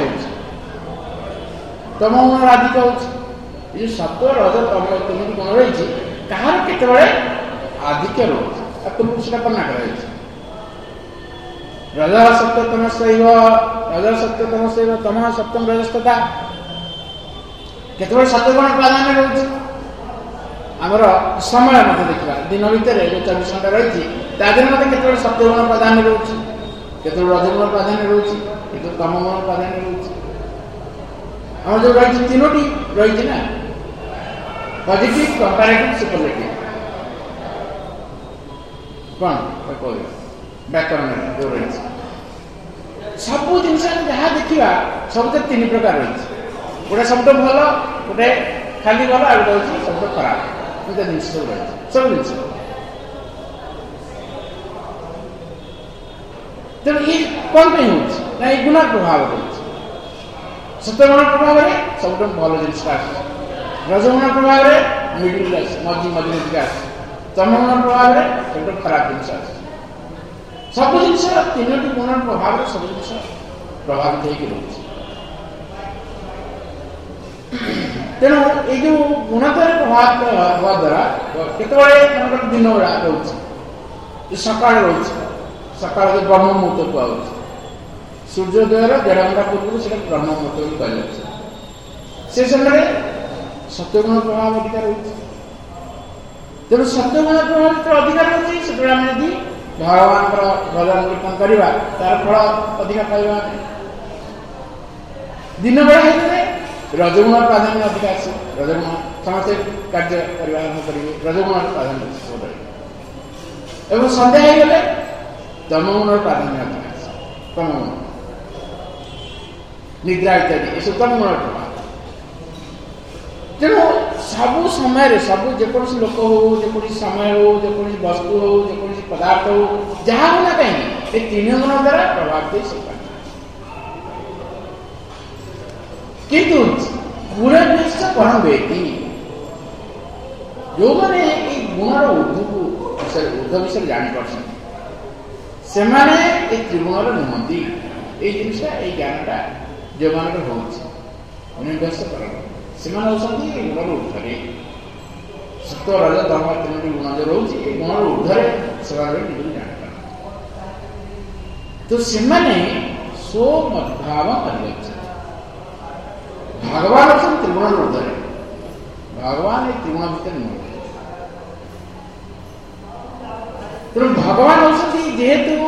तम गुण अधिक हो सत्व रज तम तीन गुण रही कहार केतबेले आधिक्य रोचे पूर्व से वर्णना कर रज सत्य तम सैव रज सत्य तम सैव तम सप्तम रजस्तता केतबेले सत्वगुण प्राधान्य रोचे आमर समय मत देखा दिन भितर जो चौबीस घंटा रही तादेह मत केतबेले सत्यगुण प्राधान्य रोचे केतबेले रजगुण प्राधान्य रोचे केतबेले तमगुण प्राधान्य रोचे आम जो रही तीनोटी रही ना पॉजिटिव कंपैरेटिव सुपरलेटिव कौन कह व्याकरण जो रही सब जिनस जहाँ देखा सब तीन प्रकार रही गोटे सब भल गोटे खाली भल आ गोटे हूँ सब खराब दुटा जिन सब रही सब जिन तेणु ये कौन पे ना ये गुण प्रभाव रही सत्यगुण प्रभाव में सब भल जिनसा रजगुण प्रभाव में मिडिल क्लास मझी मझी क्लास तमगुण प्रभाव में सब खराब जिनसा सब जिनस तीनो गुण प्रभाव सब जिन प्रभावित हो रही तेणु ये जो गुणतर प्रभाव हवा द्वारा केतबेले दिन बेला रोचे सका रोचे सका जो ब्रह्म मुहूर्त कहुच्छे सूर्योदयर देढ़ घंटा पूर्व से ब्रह्म मुहूर्त कह से समय सत्यगुण प्रभाव अधिक रोचे तेणु सत्यगुण प्रभाव जो अधिक रोचे से आम यदि भगवान भजन कीर्तन करवा तार फल अधिक पाइबा दिन बेला रजगुण प्राधान्य अधिक आस रजगुण समस्ते कार्य करने आरंभ करेंगे रजगुण प्राधान्य एवं सन्ध्या हो गले तमगुण प्राधान्य अधिक आस तमगुण निद्रा इत्यादि ये तमगुण प्रभाव तेणु सबु समय सब जेकोसी लोक हो जेकोसी समय हो जेकोसी वस्तु हो जेकोसी पदार्थ हो जहाँ होना कहीं ये तीन गुण द्वारा प्रभावित हो किंतु गुण परम व्यक्ति जो मैंने गुणर ऊर्ध्व को ऊर्ध्व विषय जापर से त्रिगुणर नुहति ये जिनसा ये ज्ञानटा जो मान होभ्यास कर गुणर ऊर्धे सत्व रज तम तीन गुण जो रोचे गुणर ऊर्धे से जापर तो से स्वमद्भाव परिगच्छन्ति भगवान अच्छा त्रिगुण ऊर्धे भगवान ये त्रिगुण भितर नुह तेणु भगवान होती जेहेतु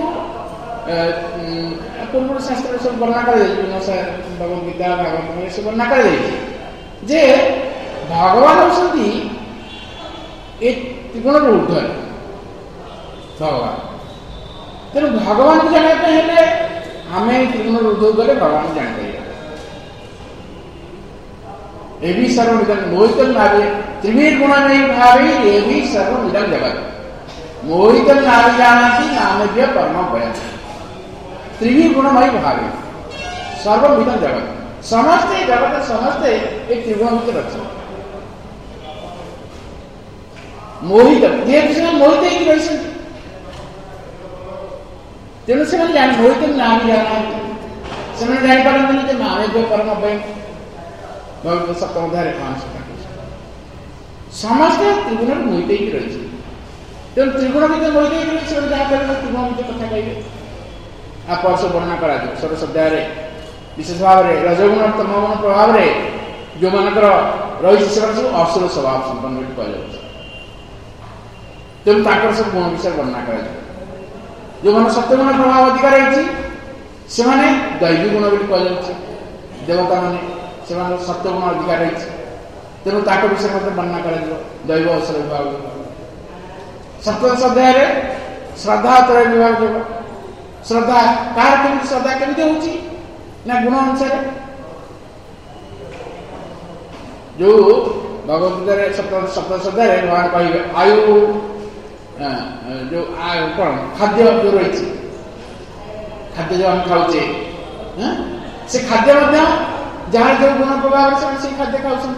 पूर्व शास्त्र सब वर्णना कर भगवद्गीता भागवत सब वर्णना कर जे भगवान होती ये त्रिगुण ऊर्धे भगवान तेणु भगवान को जानते हैं आम त्रिगुण ऊर्ध्व गले भगवान जानते ये भी सर्वमिदं मोहितं नाभि त्रिवीर गुण नहीं भावी ये भी सर्वमिदं जगत मोहितं नाभि जानाति नामभ्य परमं भयं त्रिवीर गुणमय भावी सर्वमिदं जगत समस्ते जगत समस्ते एक त्रिगुण भितर अच्छे मोहित जेहेतु मोहित ही रही तेणु से मोहितं नाभि जानाति से जापारती नामभ्य परमं भयं सप्तम अध्याय पांच ସମସ୍ତେ ତ୍ରିଗୁଣରେ ମୋହିତ ହେଇକି ରହିଛି। ତେଣୁ ତ୍ରିଗୁଣ ଭିତରେ ମୋହିତ ହେଇକି ରହିଛି, ସେମାନେ ଯାହା କରିବେ ତ୍ରିଗୁଣ ଭିତରେ କଥା କହିବେ। ଆ ପରଶ ବର୍ଣ୍ଣନା କରାଯିବ ଷୋଡ଼ଶ ଅଧ୍ୟାୟରେ ବିଶେଷ ଭାବରେ ରଜଗୁଣ ତମଗୁଣ ପ୍ରଭାବରେ ଯେଉଁମାନଙ୍କର ରହିଛି ସେମାନେ ସବୁ ଅସୁର ସ୍ୱଭାବ ସମ୍ପନ୍ନ ବୋଲି କୁହାଯାଉଛି। ତେଣୁ ତାଙ୍କର ସବୁ ଗୁଣ ବିଷୟରେ ବର୍ଣ୍ଣନା କରାଯିବ। ଯେଉଁମାନେ ସତ୍ୟଗୁଣ ପ୍ରଭାବ ଅଧିକା ରହିଛି ସେମାନେ ଦୈବୀ ଗୁଣ ବୋଲି କୁହାଯାଉଛି। ଦେବତାମାନେ ସେମାନଙ୍କ ସତ୍ୟଗୁଣ ଅଧିକା ରହିଛି, ତେଣୁ ତାଙ୍କ ବିଷୟରେ ମଧ୍ୟ ବର୍ଣ୍ଣନା କରାଯିବ ଦୈବ ଅସୁର ବିଭାଗ। ସପ୍ତଦଶ ଅଧ୍ୟାୟରେ ଶ୍ରଦ୍ଧା ତ୍ରୟ ବିଭାଗ ଯୋଗ। ଶ୍ରଦ୍ଧା କାହାର କେମିତି ଶ୍ରଦ୍ଧା କେମିତି ହଉଛି ନା ଗୁଣ ଅନୁସାରେ। ଯୋଉ ଭଗବତ ଗୀତାରେ ସପ୍ତଦଶ ଅଧ୍ୟାୟରେ ଭଗବାନ କହିବେ ଆୟୁ ଯୋଉ କଣ ଖାଦ୍ୟ ଯୋଉ ରହିଛି, ଖାଦ୍ୟ ଯୋଉ ଆମେ ଖାଉଛେ ସେ ଖାଦ୍ୟ ମଧ୍ୟ ଯାହାର ଯୋଉ ଗୁଣ ପ୍ରଭାବରେ ସେମାନେ ସେଇ ଖାଦ୍ୟ ଖାଉଛନ୍ତି।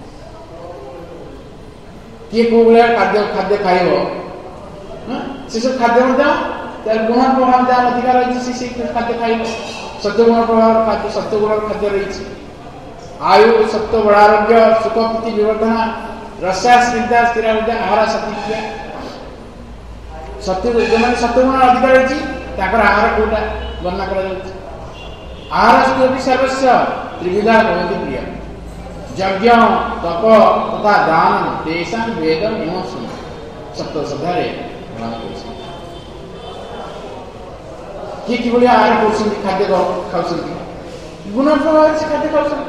କିଏ କୋଉ ଭଳିଆ ଖାଦ୍ୟ ଖାଦ୍ୟ ଖାଇବ ସେସବୁ ଖାଦ୍ୟ ମଧ୍ୟ ତାର ଗୁଣ ପ୍ରଭାବ ଯାହା ଅଧିକା ରହିଛି ସେ ସେଇ ଖାଦ୍ୟ ଖାଇବ। ସତ୍ୟଗୁଣ ପ୍ରଭାବ ଖାଦ୍ୟ ସତ୍ୟଗୁଣର ଖାଦ୍ୟ ରହିଛି। ଆୟୁ ସତ୍ୟ ବଳାରୋଗ୍ୟ ସୁଖ ପ୍ରୀତି ବିବର୍ଦ୍ଧନା ରସ୍ୟା ସ୍ନିଗ୍ଧା ସ୍ଥିର ଆହାର ସତ୍ୟ। ସତ୍ୟ ଯେଉଁମାନେ ସତ୍ୟଗୁଣ ଅଧିକା ରହିଛି ତାଙ୍କର ଆହାର କୋଉଟା ବର୍ଣ୍ଣନା କରାଯାଉଛି। ଆହାର ସ୍ତୋପି ସର୍ବସ୍ୟ ତ୍ରିବିଧା ଭବନ୍ତି ପ୍ରିୟ। ଯଜ୍ଞ ତପ ତଥା ଦାନ ତେଷାଂ ବେଦଂ ଇମଂ ଶୁଣ। ସପ୍ତଦଶ ଅଧ୍ୟାୟରେ ବର୍ଣ୍ଣନା କରୁଛନ୍ତି କିଏ କିଭଳି ଆହାର କରୁଛନ୍ତି, ଖାଦ୍ୟ ଖାଉଛନ୍ତି, ଗୁଣ ପ୍ରଭାବରେ ସେ ଖାଦ୍ୟ ଖାଉଛନ୍ତି।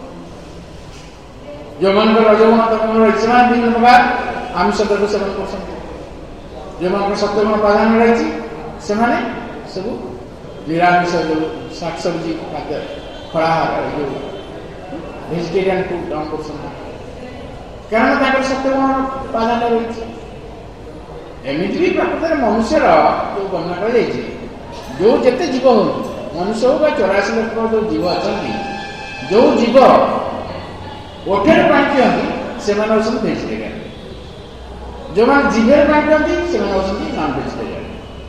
ଯେଉଁମାନଙ୍କର ରଜଗୁଣ ତମଗୁଣ ରହିଛି ସେମାନେ ବିଭିନ୍ନ ପ୍ରକାର ଆମିଷ ଦ୍ରବ୍ୟ ସେବନ କରୁଛନ୍ତି। ଯେଉଁମାନଙ୍କର ସତ୍ୟଗୁଣ ପ୍ରାଧାନ୍ୟ ରହିଛି ସେମାନେ ସବୁ ନିରାମିଷ ଯେଉଁ ଶାଗସବଜି ଖାଦ୍ୟ ଫଳାହାର ଯେଉଁ ଭେଜିଟେରିଆନ୍ ଫୁଡ୍ ଗ୍ରହଣ କରୁଛନ୍ତି, କାରଣ ତାଙ୍କର ସତ୍ୟଗୁଣ ପ୍ରାଧାନ୍ୟ ରହିଛି। ଏମିତି ବି ପ୍ରକୃତରେ ମନୁଷ୍ୟର ଯେଉଁ ବର୍ଣ୍ଣନା କରାଯାଇଛି, ଯେଉଁ ଯେତେ ଜୀବ ହୁଅନ୍ତୁ ମନୁଷ୍ୟ ହଉ ବା ଚଉରାଶୀ ଲକ୍ଷ ଯେଉଁ ଜୀବ ଅଛନ୍ତି, ଯେଉଁ ଜୀବ ଓଠରେ ପାଣି ପିଅନ୍ତି ସେମାନେ ହେଉଛନ୍ତି ଭେଜିଟେରିଆନ୍। ଯେଉଁମାନେ ଜିଭରେ ପାଣି ପିଅନ୍ତି ସେମାନେ ହେଉଛନ୍ତି ନନ୍ ଭେଜିଟେରିଆନ୍।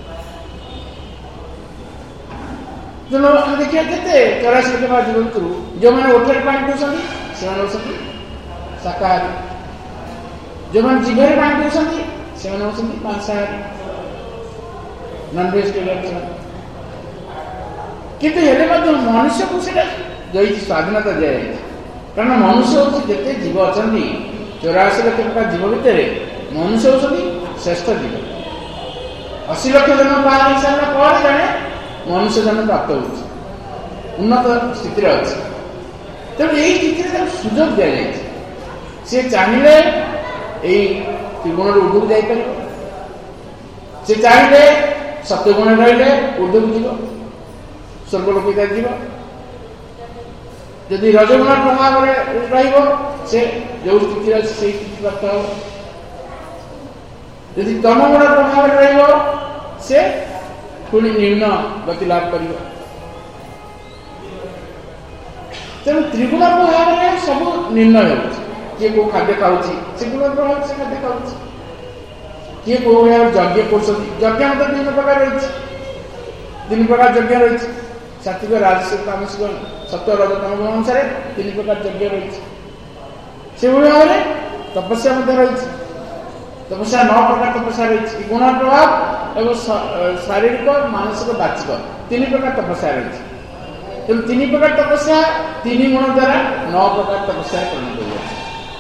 ତେଣୁ ଆମେ ଦେଖିବା କେତେ ଚଉରାଶୀ ଲକ୍ଷ ଜୀବ ଭିତରୁ ଯେଉଁମାନେ ଓଠରେ ପାଣି ପିଉଛନ୍ତି ସେମାନେ ହେଉଛନ୍ତି ଶାକାହାରୀ। ଯେଉଁମାନେ ଜିଭରେ ପାଣି ପିଉଛନ୍ତି ସେମାନେ ହେଉଛନ୍ତି ମାଂସାହାରୀ, ନନ୍ ଭେଜିଟେରିଆନ୍ ସେମାନେ। କିନ୍ତୁ ହେଲେ ମଧ୍ୟ ମନୁଷ୍ୟକୁ ସେଇଟା ଯାଇଛି, ସ୍ୱାଧୀନତା ଦିଆଯାଇଛି। କାରଣ ମନୁଷ୍ୟ ହେଉଛି ଯେତେ ଜୀବ ଅଛନ୍ତି ଚଉରାଶୀ ଲକ୍ଷ ପ୍ରକାର ଜୀବ ଭିତରେ ମନୁଷ୍ୟ ହେଉଛନ୍ତି ଶ୍ରେଷ୍ଠ ଜୀବ। ଅଶୀ ଲକ୍ଷ ଜନ୍ମ ପାର ହେଇସାରିଲା ପରେ ଜଣେ ମନୁଷ୍ୟ ଜନ୍ମ ପ୍ରାପ୍ତ ହେଉଛି, ଉନ୍ନତ ସ୍ଥିତିରେ ଅଛି। ତେଣୁ ଏଇ ସ୍ଥିତିରେ ତାକୁ ସୁଯୋଗ ଦିଆଯାଇଛି। ସେ ଚାହିଁଲେ ଏଇ ତ୍ରିଗୁଣରୁ ଉର୍ଦ୍ଧ୍ୱକୁ ଯାଇପାରିବ, ସେ ଚାହିଁଲେ ସତ୍ୟଗୁଣରେ ରହିଲେ ଉର୍ଦ୍ଧ୍ୱକୁ ଯିବ, ସ୍ୱର୍ଗଲୋକିତା ଯିବ। ଯଦି ରଜଗୁଣ ପ୍ରଭାବରେ ରହିବ ସେ ଯେଉଁ ସ୍ଥିତିରେ ଅଛି ସେଇ ସ୍ଥିତି ପ୍ରାପ୍ତ ହେବ। ଯଦି ତମଗୁଣ ପ୍ରଭାବରେ ରହିବ ସେ ପୁଣି ନିମ୍ନ ଗତି ଲାଭ କରିବ। ତେଣୁ ତ୍ରିଗୁଣ ପ୍ରଭାବରେ ସବୁ ନିର୍ଣ୍ଣୟ ହେଉଛି। କିଏ କୋଉ ଖାଦ୍ୟ ଖାଉଛି ସେ ଗୁଣ ପ୍ରଭାବରେ ସେ ଖାଦ୍ୟ ଖାଉଛି। କିଏ କୋଉ ଭଳିଆ ଯଜ୍ଞ କରୁଛନ୍ତି, ଯଜ୍ଞ ମଧ୍ୟ ବିଭିନ୍ନ ପ୍ରକାର ରହିଛି। ତିନି ପ୍ରକାର ଯଜ୍ଞ ରହିଛି, ସାତ୍ଵିକ ରାଜସିକ ତାମସିକ ସତ୍ୟ ରଜ ତମ ଗୁଣ ଅନୁସାରେ ତିନି ପ୍ରକାର ଯଜ୍ଞ ରହିଛି। ସେଭଳି ଭାବରେ ତପସ୍ୟା ମଧ୍ୟ ରହିଛି। ତପସ୍ୟା ନଅ ପ୍ରକାର ତପସ୍ୟା ରହିଛି। ଗୁଣ ପ୍ରଭାବ ଏବଂ ଶାରୀରିକ ମାନସିକ ବାଚିକ ତିନି ପ୍ରକାର ତପସ୍ୟା ରହିଛି। ତେଣୁ ତିନି ପ୍ରକାର ତପସ୍ୟା ତିନି ଗୁଣ ଦ୍ୱାରା ନଅ ପ୍ରକାର ତପସ୍ୟାରେ ପରିଣତ ହୋଇଯାଉଛି।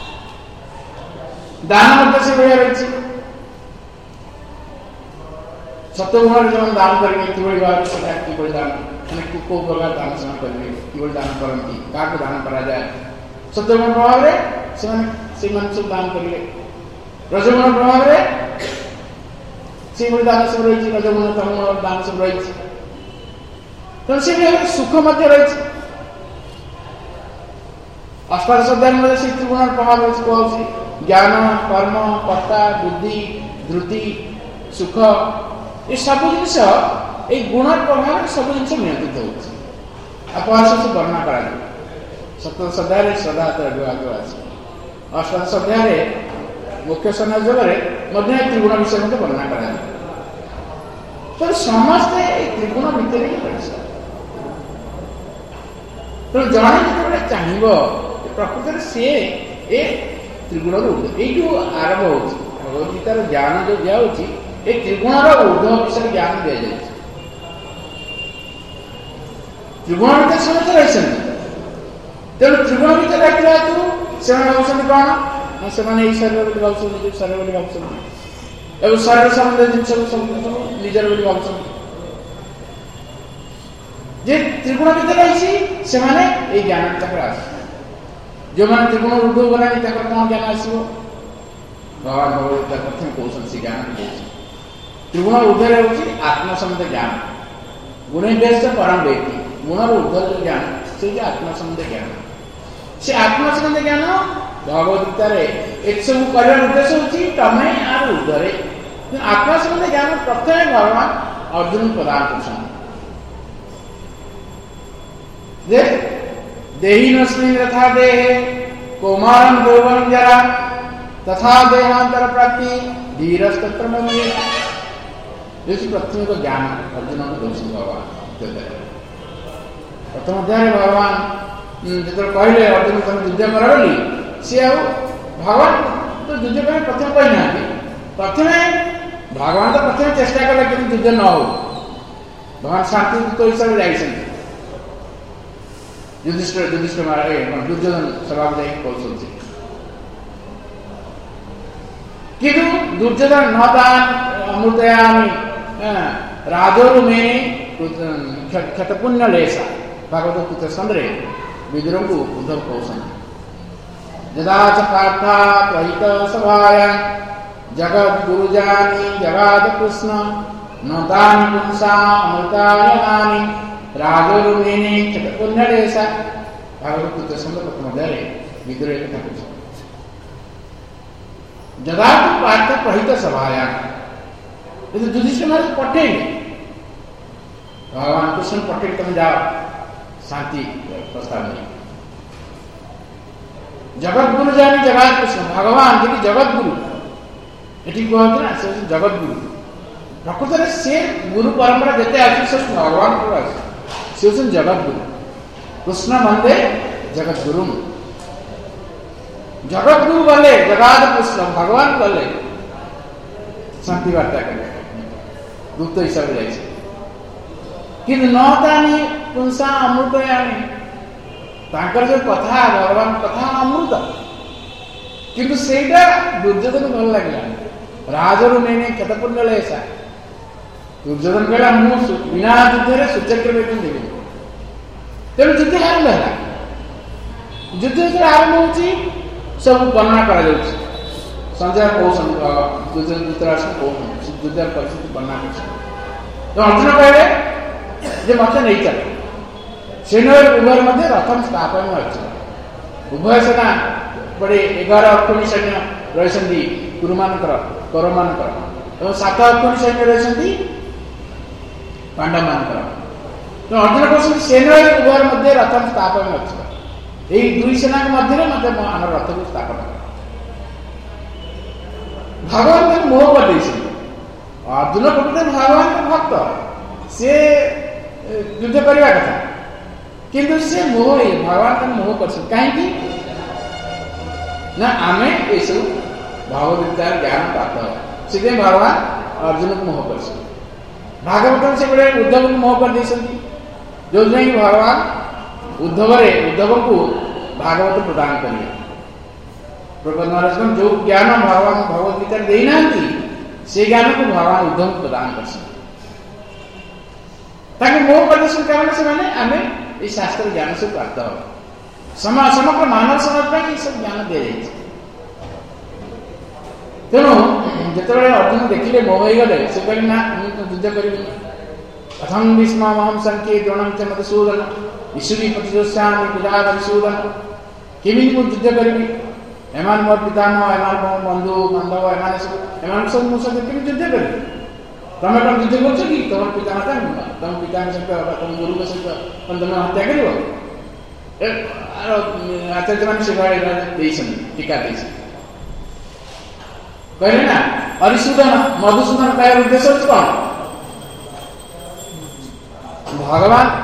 ଦାନ ମଧ୍ୟ ସେଭଳିଆ ରହିଛି। ସତ୍ୟଗୁଣରେ ସେମାନେ ଦାନ କରିବେ କିଭଳି ଭାବରେ ସେଟା କିଭଳି ଦାନ ମାନେ କୋଉ ପ୍ରକାର ଦାନ ସେମାନେ କରିବେ, କିଭଳି ଦାନ କରନ୍ତି, କାହାକୁ ଦାନ କରାଯାଏ। ସତ୍ୟଗୁଣ ପ୍ରଭାବରେ ସେମାନେ ସେଇମାନେ ସବୁ ଦାନ କରିବେ। ରଜଗୁଣ ପ୍ରଭାବରେ ସେଇଭଳି ଦାନ ସବୁ ରହିଛି। ରଜଗୁଣ ତମଗୁଣ ଦାନ ସବୁ ରହିଛି। ତେଣୁ ସେଇଭଳି ଭାବରେ ସୁଖ ମଧ୍ୟ ରହିଛି। ଅଷ୍ଟାଦଶ ଅଧ୍ୟାୟ ମଧ୍ୟ ସେଇ ତ୍ରିଗୁଣର ପ୍ରଭାବ ରହିଛି। କହୁଛି ଜ୍ଞାନ କର୍ମ କର୍ତ୍ତା ବୁଦ୍ଧି ଧୃତି ସୁଖ ଏ ସବୁ ଜିନିଷ ଏଇ ଗୁଣ ପ୍ରଭାବରେ ସବୁ ଜିନିଷ ନିୟନ୍ତ୍ରିତ ହେଉଛି। ଆପଣ ସବୁ ବର୍ଣ୍ଣନା କରାଯିବ। ସପ୍ତଦଶ ଅଧ୍ୟାୟରେ ଶ୍ରଦ୍ଧା ବିଭାଗ ଅଛି। ଅଷ୍ଟାଦଶ ଅଧ୍ୟାୟରେ ମୁଖ୍ୟ ସଂଯୋଗରେ ମଧ୍ୟ ଏଇ ତ୍ରିଗୁଣ ବିଷୟ ମଧ୍ୟ ବର୍ଣ୍ଣନା କରାଯିବ। ତେଣୁ ସମସ୍ତେ ଏଇ ତ୍ରିଗୁଣ ଭିତରେ ହିଁ ରହିଛି। ତେଣୁ ଜଣେ ଯେତେବେଳେ ଚାହିଁବ ପ୍ରକୃତରେ ସିଏ ଏ त्रिगुण ऊर्ध्व ये आरंभ हो भगवदगीतार ज्ञान जो दिखाई ये त्रिगुणर ऊर्ध्व विषय ज्ञान दि जाए त्रिगुण भितर समस्त रही तेणु त्रिगुण भितर रखा से भावुं कौन से शरीर बोली भावुं शरीर बोली भावुं शरीर संबंधी जिन निजर बोली भावुं जे त्रिगुण भितर रही से ज्ञान तक आस जो मैंने त्रिगुण ऊर्ध्व गला कौन ज्ञान आसो भगवान भगवत प्रथम कौन से ज्ञान त्रिगुण ऊर्ध्व हूँ आत्मसंबंध ज्ञान गुण व्यस्त परम व्यक्ति गुण ऊर्ध्व जो ज्ञान से आत्मसंबंध ज्ञान से आत्मसंबंध ज्ञान भगवदगीतार एक सब कर उद्देश्य हूँ तमें आर ऊर्ध्व आत्मसंबंध ज्ञान प्रथम भगवान अर्जुन प्रदान कर देहिनस्मिन् यथा देहे कौमारं यौवनं जरा तथा देहांतर प्राप्ति धीरस्तत्र मन्ये जैसे प्रथम को ज्ञान अर्जुन को दर्शन भगवान प्रथम अध्याय भगवान जो कहले अर्जुन तुम युद्ध कर बोली सी आ भगवान तो युद्ध कर प्रथम कही ना प्रथम भगवान तो प्रथम चेष्टा कले कि युद्ध न हो भगवान शांति तो हिसाब से युधिष्ठिर युधिष्ठिर दुर्योधन सभा जाए कहते किंतु दुर्योधन न दान अमृतयामी राजोरु में क्षतपुण्य लेसा भागवत पुत्र संद्रे विदुर को उद्धव कौशन यदा च पार्था प्रहित सभाया जगत गुरुजानी जगाद कृष्ण न दानी पुंसा अमृतायनानि राजोरु में क्षतपुण्य लेसा भागवत पुत्र संद्र प्रथम अध्याय विदुर एक कथा जदा पार्थ प्रहित सभाया युधिष्ठिर महाराज पटेल भगवान कृष्ण पटेल तुम जाओ शांति प्रस्ताव नहीं जगत गुरु जानी जगत कृष्ण भगवान जी जगत गुरु ये कहते ना से जगत गुरु प्रकृत में से गुरु परंपरा जिते आसी सब भगवान को आसी से होसन जगत गुरु कृष्ण वंदे जगत गुरु जगत गुरु गले जगत कृष्ण भगवान गले शांति वार्ता करें दूत हिसाब से जाइए कि नतानी पुंसा अमृत यानी तांकर जो कथा भगवान कथा अमृत किंतु सेटा दुर्योधन भल लगे राजरु मैंने क्षतपुण्य लेसा दुर्योधन कहला मु बिना युद्ध रे सुचक्र बेकन देबे तेणु युद्ध हार लहला युद्ध जो आरंभ होची सब वर्णना करा जाउची संजय कौशन दुर्योधन धृतराष्ट्र कौशन युद्ध परिस्थिति वर्णना कर तो अर्जुन कहले जे मत नहीं चले सेना उभय मध्य रथम स्थापन अच्छे उभय सेना बड़े एगार अक्षणी सैन्य रही कुरुमानकर कौरवमानकर और सात अक्षणी सैन्य रही पांडव मानकर तो अर्जुन कहते सेना उभय मध्य रथम स्थापन अच्छे यही दुई सेना मध्य मत आम रथ को स्थापन कर भगवान को मोह कर अर्जुन प्रकृत भगवान का भक्त से युद्ध करने कथा किंतु से मोह भगवान का मोह कर कहीं ना आमे ये सब भागवत ज्ञान प्राप्त से भगवान अर्जुन को मोह कर भागवत से बड़े उद्धव को मोह कर देते जो भगवान उद्धव उद्धव को भागवत प्रदान करेंगे प्रभु महाराज जो ज्ञान भगवान भगवत गीता देना से ज्ञान को भगवान उद्धव को प्रदान कर ताकि मोह प्रदर्शन कारण से मैंने आम ये शास्त्र ज्ञान से प्राप्त हो समग्र मानव समाज में ये सब ज्ञान दे जाए तेणु जो अर्जुन देखिले मोह हो गले से कहले ना युद्ध करी अथम भीष्म महम संख्ये द्रोणम च मधुसूदन ईश्वरी प्रतिशोष्यामि पितामहसूदन केमी युद्ध करी एमान मोर पितामह एमान मोर बंधु बांधव एमान सब एमान सब मो सहित केमी युद्ध करी तमें कौन युद्ध कर कि तुम पिता माता तुम पिता सहित तुम गुरु के सहित तुम हत्या कर आचार्य मान से टीका कहले ना अरिसूदन मधुसूदन का उद्देश्य कौन भगवान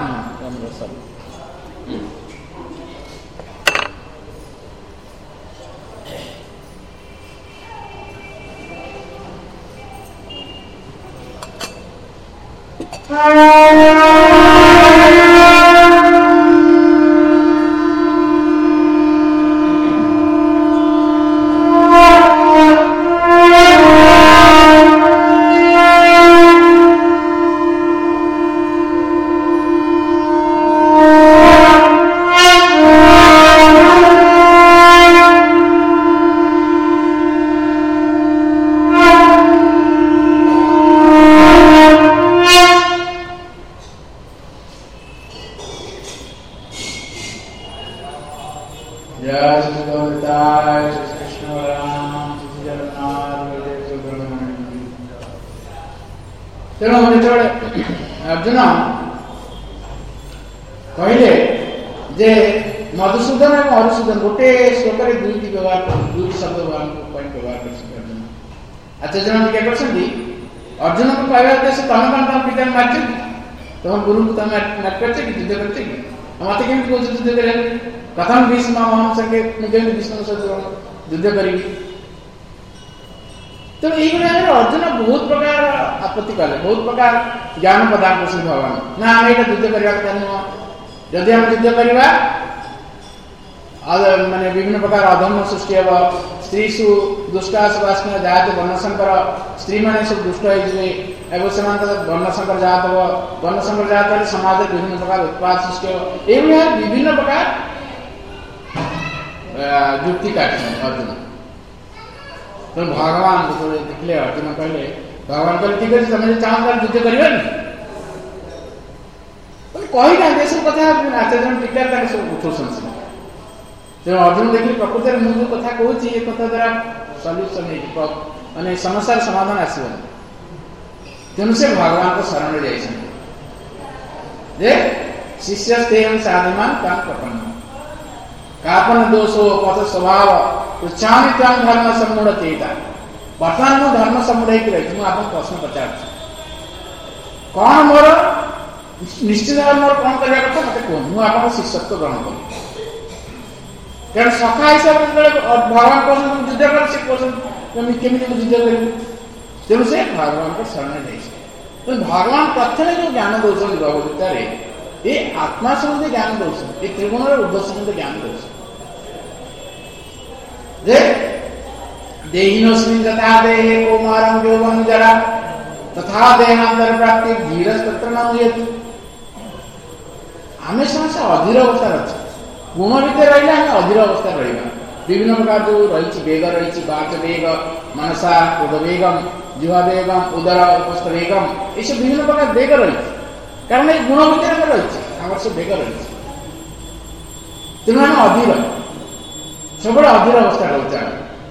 अर्जुन कहले जे मधुसूदन और मधुसूदन गोटे श्लोक दुईट व्यवहार दुई शब्द व्यवहार कर आचार्य क्या कर अर्जुन को कहवा उद्देश्य तुम कौन तुम पिता मार्च तुम गुरु को तुम मार कर युद्ध कर मत कमी कौन युद्ध कर कथम भीष्म हम संगे मुझे भीष्म सहित युद्ध करी तो ये अर्जुन बहुत प्रकार आपत्ति कले बहुत प्रकार ज्ञान प्रदान कर भगवान ना आम यहाँ युद्ध करवा नुह जदि हम युद्ध करवा माने विभिन्न प्रकार अधर्म सृष्टि हम स्त्रीसु दुष्टासवासन जात वर्णशंकर स्त्री मैंने सब दुष्ट हो से वर्णशंकर जात हम वर्णशंकर जात समाज में विभिन्न प्रकार उत्पाद सृष्टि हम ये विभिन्न प्रकार युक्ति काटते अर्जुन तो भगवान देखले अर्जुन कहले भगवान कहले ठीक है तुम चाहो युद्ध करवा कही ना सब कथा आचार्य टीका सब उठौन तेणु अर्जुन देखिए प्रकृत में मुझे कथा कहूँ ये कथा द्वारा सल्यूसन मानने समस्या समाधान आसवन तेणु से भगवान को शरण जा शिष्य तेहम साधमान काम प्रपन्न कापन दोषो पथ स्वभाव उच्चामी ताम धर्म सम्मूढ़ चेता बर्तमान मु धर्म सम्मूढ़ रही आप प्रश्न पचार कौन मोर निश्चित भाव मोर कौन करने कथा मत कहूँ मुझे शिष्यत्व ग्रहण करी कारण सखा हिसाब से भगवान कहते युद्ध कर से कहते केमी युद्ध कर तेणु से भगवान को शरण जा भगवान प्रथम जो ज्ञान दौरान भगवद्गीता ये आत्मा संबंधी ज्ञान दौरान ये त्रिगुण ऊर्ध्व संबंधी ज्ञान दौरान देहिनोस्मिन् तथा देहे कौमारं यौवनं जरा तथा देहांतर प्राप्ति धीरज तत्र न मुह्यति आमे समस्त अधीर अवस्था अच्छे गुण भितर रही आम अधीर अवस्था रहा विभिन्न प्रकार जो रही वेग रही बाच वेग मनसा क्रोध वेगम जीवा वेगम उदर उपस्थ वेगम ये सब विभिन्न प्रकार वेग रही कारण ये गुण भितर रही आम सब वेग रही तेणु आम अधीर सब अधीर अवस्था रही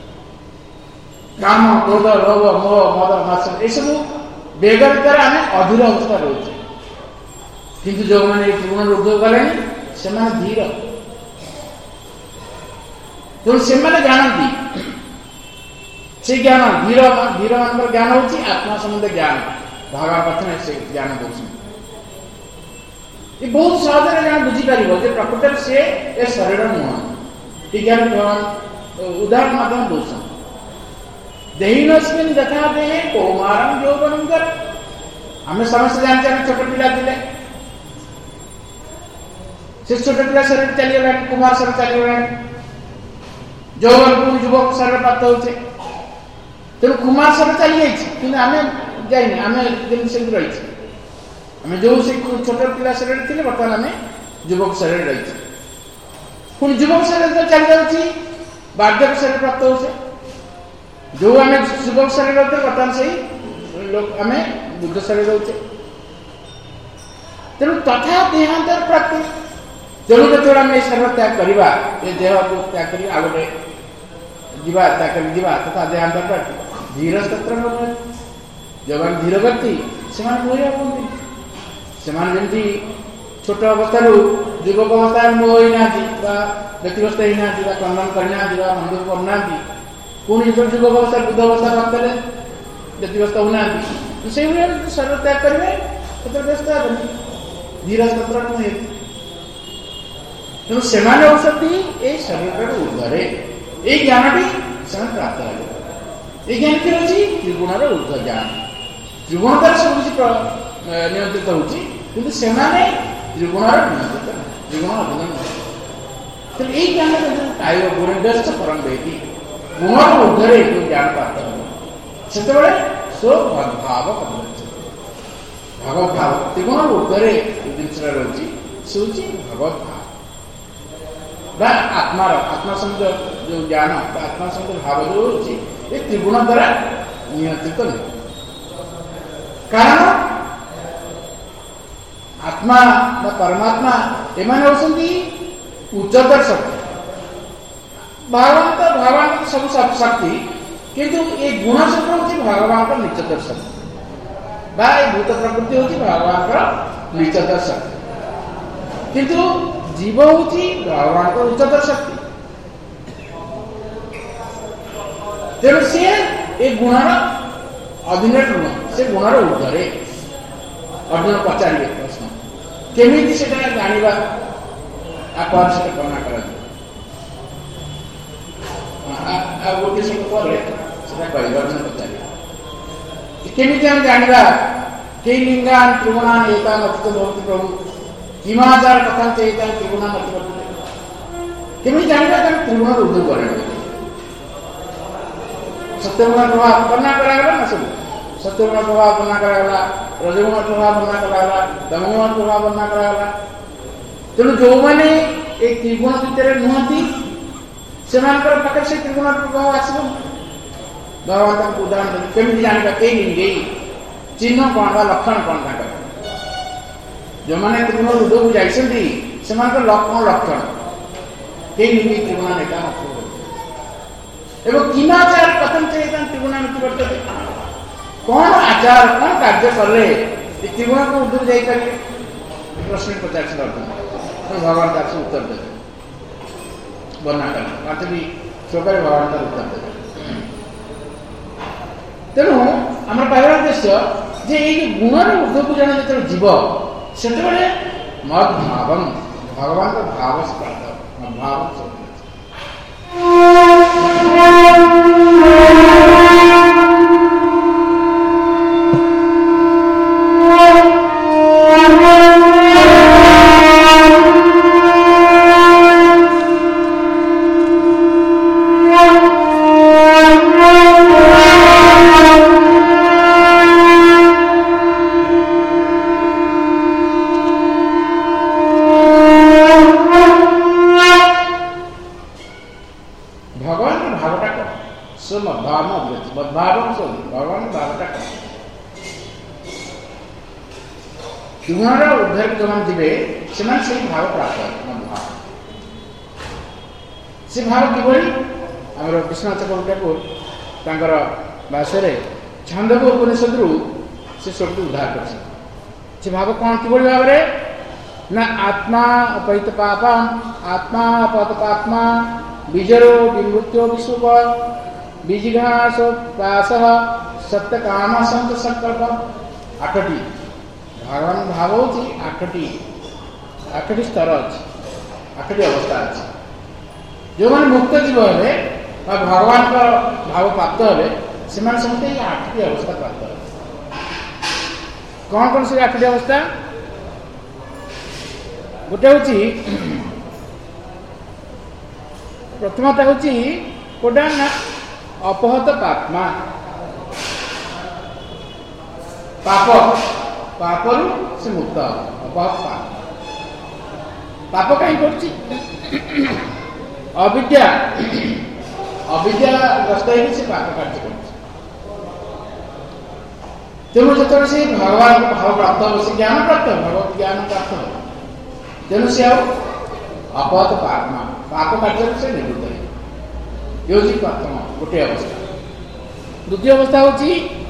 काम क्रोध लोभ मोह मद मात्सर्य ये सब वेग द्वारा आम अधीर अवस्था रोचे किंतु जो मैंने त्रिगुण ऊर्ध्व गले से धीर तेणु से जानती से ज्ञान धीर धीर मान ज्ञान होची आत्मा संबंध ज्ञान भगवान प्रथम से ज्ञान दौर ये बहुत सहज जन बुझीपर प्रकृत से ए शरीर नुह ये ज्ञान भगवान उदाहरण माध्यम दौर देहिनस्मिन् यथा देहे कौमारं यौवनं जरा आम समस्त जानते हैं छोट पिला थे से छोट पिला शरीर चलीगला कुमार शरीर चलीगला जौवन पुणी युवक शरीर प्राप्त होचे तेणु कुमार शरीर चली जाइए आम जाइए आम जमी रही आम जो से छोट पिला शरीर थे बर्तमान आम युवक शरीर रही पुणी युवक शरीर तो चली जाऊँगी बार्धक्य शरीर प्राप्त होचे जो आम युवक शरीर होते बर्तमान से आम बुद्ध शरीर होचे तेणु तथा देहांतर प्राप्ति तेणु जो आम शरीर त्याग करवा ये देह को त्याग कर आ गए जीवा त्याग कर जीवा तथा देहांतर प्राप्ति धीर तत्र जो मैंने धीर व्यक्ति से जमी छोट अवस्था युवक अवस्था मोह होना व्यक्तिगत होना कंदन करना मंदिर करना पुणी जो युवक अवस्था बुद्ध अवस्था प्राप्त है व्यक्तिगत होना से शरीर त्याग करेंगे व्यस्त धीर तत्र तेणु से औषधि ये शरीर ऊर्ध्वे ये ज्ञान से प्राप्त हो ये ज्ञान कि रही त्रिगुण ऊर्ध्व ज्ञान त्रिगुण द्वारा सब किसी नियंत्रित होती त्रिगुणर नियंत्रित त्रिगुण अधीन नुहे तेणु यही ज्ञान पाइब गुणेन्द्रश्च परम वेदी गुणर ऊर्धरे जो ज्ञान प्राप्त हो से स्व भाव भगवत भाव त्रिगुण ऊर्धरे जिनसा रही से हूँ भगवत भाव बा आत्मार आत्मा सहित जो ज्ञान आत्मा सहित भाव जो होती ये त्रिगुण द्वारा नियंत्रित नहीं कारण आत्मा बा परमात्मा एमाने होती उच्चतर शक्ति भगवान तो भगवान सब शक्ति किंतु ये गुण शब्द हूँ भगवान का निचतर शक्ति बा भूत प्रकृति हूँ भगवान का निचतर शक्ति किंतु जीव हूँ भगवान का उच्चतर शक्ति तेणु सी ए गुणर अधीन नुह से गुणर ऊर्धरे अर्जुन पचारे प्रश्न केमी से जाना आप कर्ण कर गोटे सब पर अर्जुन पचारे केमी हम जाना कई लिंगान त्रिगुणान एतान अतीत भवति प्रभु किमाचार कथा एतान त्रिगुणान अतिवर्तते केमी जाना त्रिगुण ऊर्ध्व करें सत्यगुण प्रभाव वर्णना करागला ना सब सत्यगुण प्रभाव वर्णना करागला रजगुण प्रभाव वर्णना करागला तमगुण प्रभाव वर्णना करागला तेणु जो मैंने एक त्रिगुण भितर नुहति से पाखे से त्रिगुण प्रभाव आसब भगवान उदाहरण केमी जाना कई लिंगे चिन्ह कौन बा लक्षण कौन था जो मैंने त्रिगुण ऊर्ध्व को जाइछन्ति सेमानकर लक्षण लक्षण कई लिंगे त्रिगुण नेता एवं किमाचार कथम चाहिए त्रिगुणामिति वर्तते कौन आचार कौन कार्य कले त्रिगुण को ऊर्ध्व जापर प्रश्न पचार भगवान का उत्तर देते वर्णना कर पांचटी श्लोक भगवान का उत्तर देते तेणु आम कहवा उद्देश्य जे ये गुणर ऊर्ध्व को जन जो जीव से मद भाव भगवान का भाव से प्राप्त भाव त्रिगुणर उद्धार जो मैंने थे से भाव प्राप्त भाव से भाव किभली आम विश्वनाथ ठाकुर तांकर भाषा छांदोग्य उपनिषद से सब उद्धार कर भाव कौन किभली भाव ना आत्मा अपहित पापम आत्मा अपहत पात्मा बीजरो विमृत्यो विशुभ बीजिघास पास सत्य काम संत संकल्प आठटी भगवान भाव होती आठटी आठटी स्तर अच्छी आठटी अवस्था अच्छी जो मैंने मुक्त जीव हे भगवान का भाव प्राप्त हे से समझते आठटी अवस्था प्राप्त हे कौन कौन से आठटी अवस्था गोटे हूँ प्रथमता हूँ कोटा ना अपहत पात्मा पाप पापरू से मुक्त अपहत पाप पाप कहीं कर अविद्या अविद्या ग्रस्त ही से पाप कार्य कर तेणु जो से भगवान को भाव प्राप्त हो से ज्ञान प्राप्त हो भगवत ज्ञान प्राप्त हो तेणु से अपहत पात्मा पाप कार्य से निवृत्त है ये प्रथम गोटे अवस्था द्वितीय अवस्था हूँ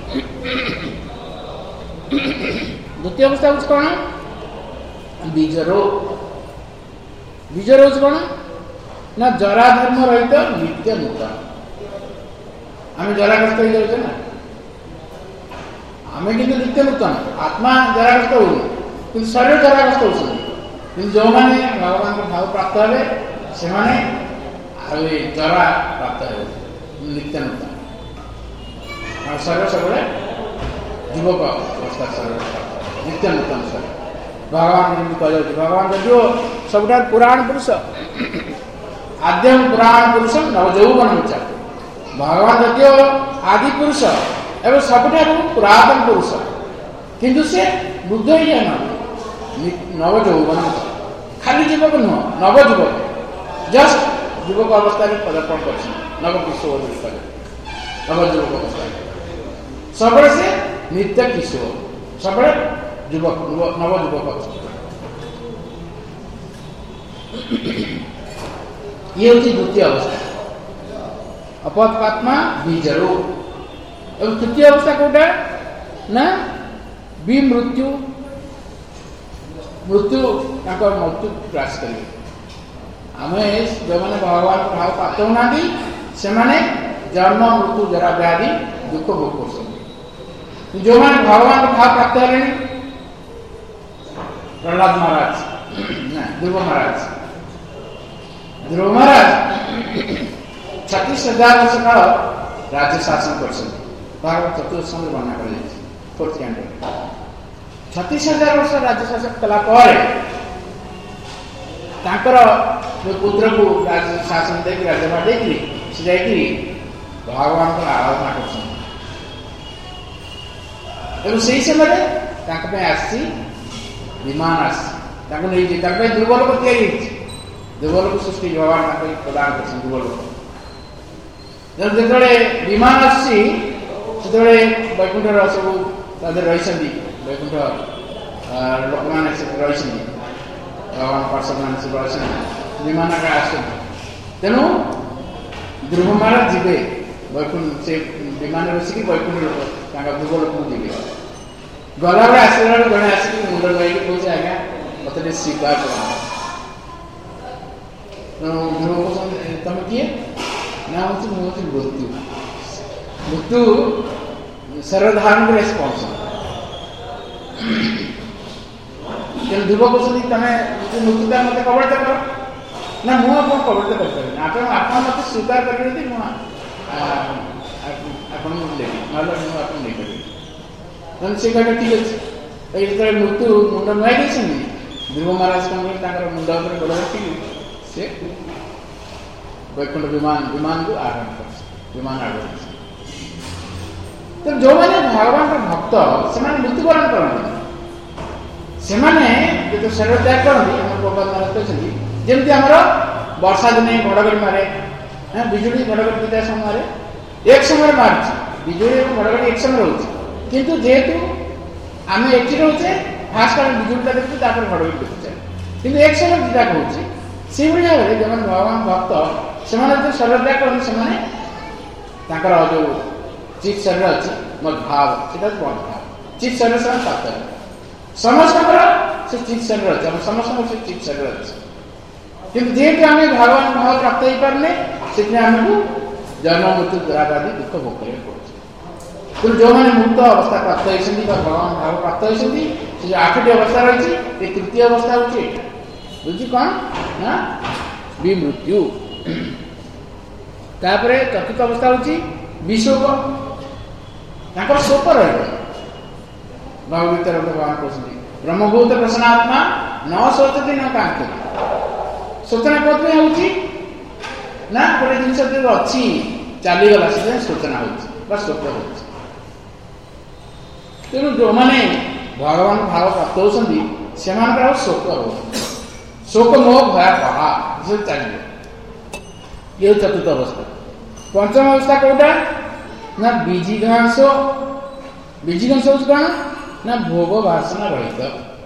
द्वितीय अवस्था हूँ कौन बीजरो बीजरो हूँ कौन ना जरा धर्म रहित नित्य नूतन आम जराग्रस्त हो जाए ना आम कि नित्य नूतन आत्मा जराग्रस्त हो शरीर जराग्रस्त हो जो मैंने भगवान को भाव प्राप्त हे से जरा प्राप्त हो नित्य नूतन शरीर सब युवक अवस्था शरीर नित्य नूतन शरीर भगवान जमी कह भगवान जो सब पुराण पुरुष आद्यम पुराण पुरुष नवजौवन भगवान जो आदि पुरुष एवं सबुठ पुरातन पुरुष किंतु से बुद्ध ही जान नवजौवन खाली युवक नुह नवजुवक जस्ट युवक अवस्था पदार्पण कर नव किशोर नवजुवक अवस्था सब से नित्य किशोर सब युवक नवजुवक अवस्था ये हूँ द्वितीय अवस्था अपत्पात्मा बीज रोग और तृतीय अवस्था कौटा ना विमृत्यु मृत्यु मृत्यु ग्रास करेंगे आम जो मैंने भगवान भाव प्राप्त होना से मैंने जन्म मृत्यु जरा व्याधि दुख भोग कर जो मैंने भगवान भाव प्राप्त है प्रहलाद महाराज ध्रुव महाराज ध्रुव महाराज छत्तीस हजार वर्ष काल राज्य शासन कर भागवत चतुर्थ में वर्णना कर छत्तीस हजार वर्ष राज्य शासन कलापर पुत्र को राज्य शासन दे राज्यभार दे भगवान को आराधना कर समय आसी विमान आसी दुर्बलोक या दुर्बलोक सृष्टि भगवान प्रदान कर दुर्बलोक जो विमान आसी वैकुंठ सब रही वैकुंठ लोक मैंने रही भगवान पार्षद मान सब रही विमान आस तेणु ध्रुव महाराज जीवे वैकुंठ से विमान बसिक वैकुंठ लोक दुर्बलोक जीवे गला बेले आसला जड़े आसिक मुंड लगे कहे आज्ञा मत स्वीकार कर ध्रुव कहते तुम किए ना हूँ मुझे मृत्यु मृत्यु सर्वधारण रेस्पॉन्स ध्रुव कहते तुम मृत्युता मत कबलित कर ना मुझे आप कबलित कर आप मत स्वीकार करेंगे आपको देवी ना आपको नहीं करेंगे से कहते ठीक अच्छे जो मृत्यु मुंड नुआई ध्रुव महाराज कौन मुंड गोड़ रखी से वैकुंठ विमान विमान को आरोहण कर विमान आरोहण तो जो मैंने भगवान का भक्त से मृत्युवरण करते जो शरीर त्याग करती भगवान महाराज कहते जमी आमर वर्षा दिने घड़घड़ी मारे बिजुली घड़घड़ी दुटा समय एक समय मार्च बिजुली घड़घड़ी एक समय रोचे किंतु जेहेतु आम एटी रोचे फास्ट आम बिजुलीटा देखुचे घड़घड़ी देखुचे कि एक समय दुटा कहे से भाव में जो भगवान भक्त से जो शरीर त्याग करते जो चित शरीर अच्छी मद भाव से मद भाव चित शरीर से प्राप्त है समस्त से चित शरीर अच्छे समस्त से चित शरीर अच्छे किंतु जेहेतु आम भगवान भाव प्राप्त हो पारे से आमको जन्म मृत्यु दुराबादी दुख भोग करने पड़े जो मैंने मुक्त अवस्था प्राप्त होती भगवान भाव प्राप्त होती आठटी अवस्था रही तृतीय अवस्था हूँ बुझी कौन ना विमृत्यु तापरे चतुर्थ अवस्था हूँ विशोक शोक रही भगवत भगवान कहते ब्रह्मभूत प्रसन्नात्मा न शोचती न कांक्षति शोचना कौन होती ना गोटे जिन जो अच्छी चलीगला से शोचना हो शोक हो तेणु जो मैंने भगवान भाव प्राप्त होती से शोक हो शोक मोह भया पहा चलिए ये चतुर्थ अवस्था पंचम अवस्था कौटा ना बीजिघांस बीजिघांस हूँ कौन ना भोग वासना रहित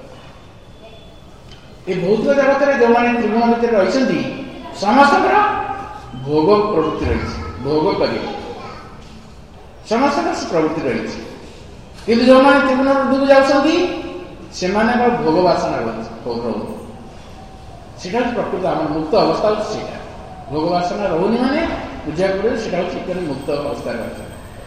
ये भौतिक जगत में जो मैंने त्रिभुवन भितर रही समस्त भोग प्रवृत्ति रही भोग कर समस्त प्रवृत्ति रही किंतु जो मैंने त्रिभुवन ऊर्ध्व जाऊँगी से भोग वासना रही से प्रकृत आम मुक्त अवस्था होता भोग वासना रोनी मैंने बुझा पड़े से मुक्त अवस्था रही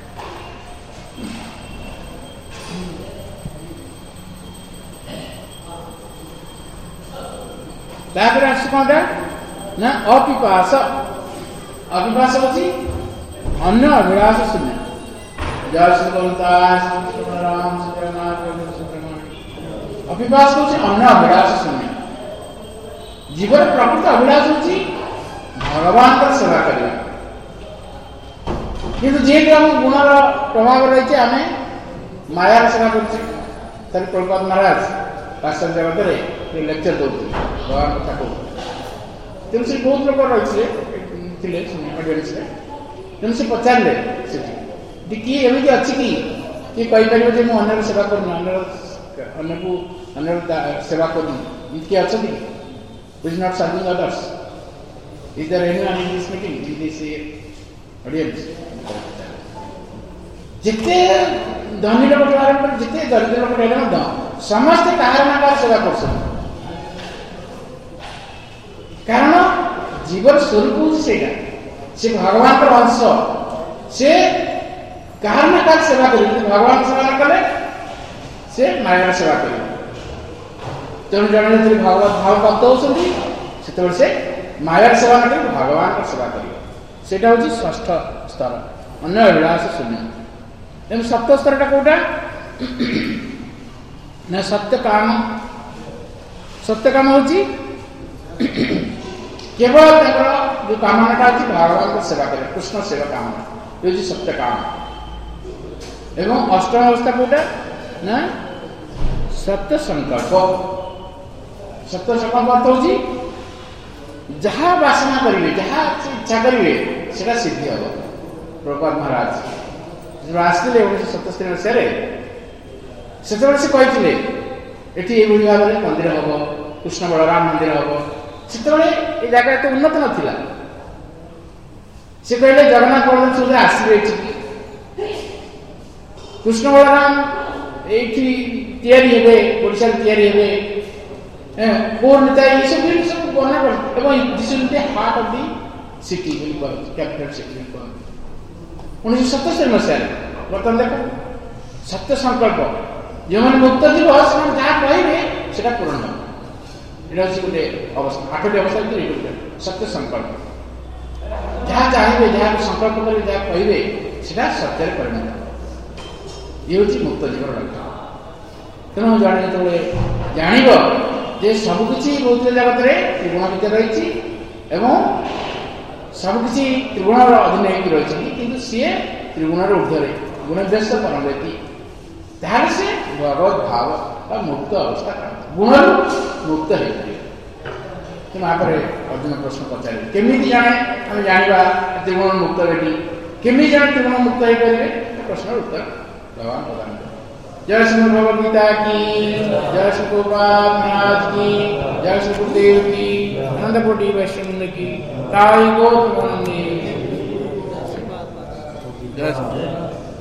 तापर आस कौनटा ना अपिपास अपिपास होची अन्य अभिलाष शून्य जय श्री राम अभिभाष हूँ अन्य अभिलाष शून्य जीवन प्रकृत अभिलाष हूँ भगवान का सेवा करवा किंतु जेहेतु आम गुणर प्रभाव रही आम मायार सेवा कर प्रभुपाद महाराज पाश्चात्य जगत में लेक्चर दौर भगवान कथा कहते तेणु से बहुत लोग रही ऑडियंस तेणु से पचारे किए एमती अच्छी कि किए कहीपर मुझे अन्य सेवा करनी अन्य को अन्य सेवा करनी किए अच्छा is not serving others is there anyone in this meeting in this audience जिते धनी लोक आरंभ कर जिते दरिद्र लोक हेले समस्त कहार ना कहार सेवा कर कारण जीवन स्वरूप हूँ से भगवान का अंश से कहार ना कहार सेवा कर भगवान सेवा न कले से माया सेवा कर तेणु जन जो भगवत भाव प्राप्त होती से माया सेवा न कर भगवान का सेवा कर हूँ षष्ठ स्तर अन्य अभिलाष शून्य तेणु सप्त स्तर कौटा ना सत्य काम सत्य काम हूँ केवल जो कामना अच्छी भगवान को सेवा करे कृष्ण सेवा कामना ये सत्य काम एवं अष्टम अवस्था कौटा ना सत्य संकल्प सत्य संकल्प अर्थ हूँ जहाँ वासना करेंगे जहाँ इच्छा करेंगे सेटा सिद्धि हम प्रभुपाद महाराज जो आसते उन्नीस सतस्तरी मसीह से कही ये भाव में मंदिर हम कृष्ण बलराम मंदिर हम से जगह एत उन्नत नाला से कहले जगन्नाथ बलराम सुविधा आसवे कृष्ण बलराम ओडिशा या कोर नेता ये सब सब वर्णना कर heart of the city capital city उन्नीस सतस्तरी मसीह बर्तमान देख सत्य संकल्प जो मैंने मुक्त जीव से जहाँ कहे से पूरण हो ये गोटे अवस्था आठटी अवस्था गोटे सत्य संकल्प जहाँ चाहिए जहाँ संकल्प करेंगे जहाँ कहे से सत्य परिणत ये हूँ मुक्त जीवन लक्ष्य तेणु जड़े जो जान जे सबकि भौतिक जगत में त्रिगुण भितर रही सबकि त्रिगुण अधीन होती कि सी त्रिगुण ऊर्धे गुणदेश परमेति तार से भगवत भाव मुक्त अवस्था गुण मुक्त हो तेणु आप अर्जुन प्रश्न पचारे केमी जाने आम जाना त्रिगुण मुक्त बेटी केमी जाने त्रिगुण मुक्त हो पारे प्रश्न उत्तर भगवान प्रदान कर जय श्री भगवद गीता की जय श्री प्रभुपाद महाराज की जय श्री गुरुदेव की आनंद कोटि वैष्णव की ताई गो जय श्री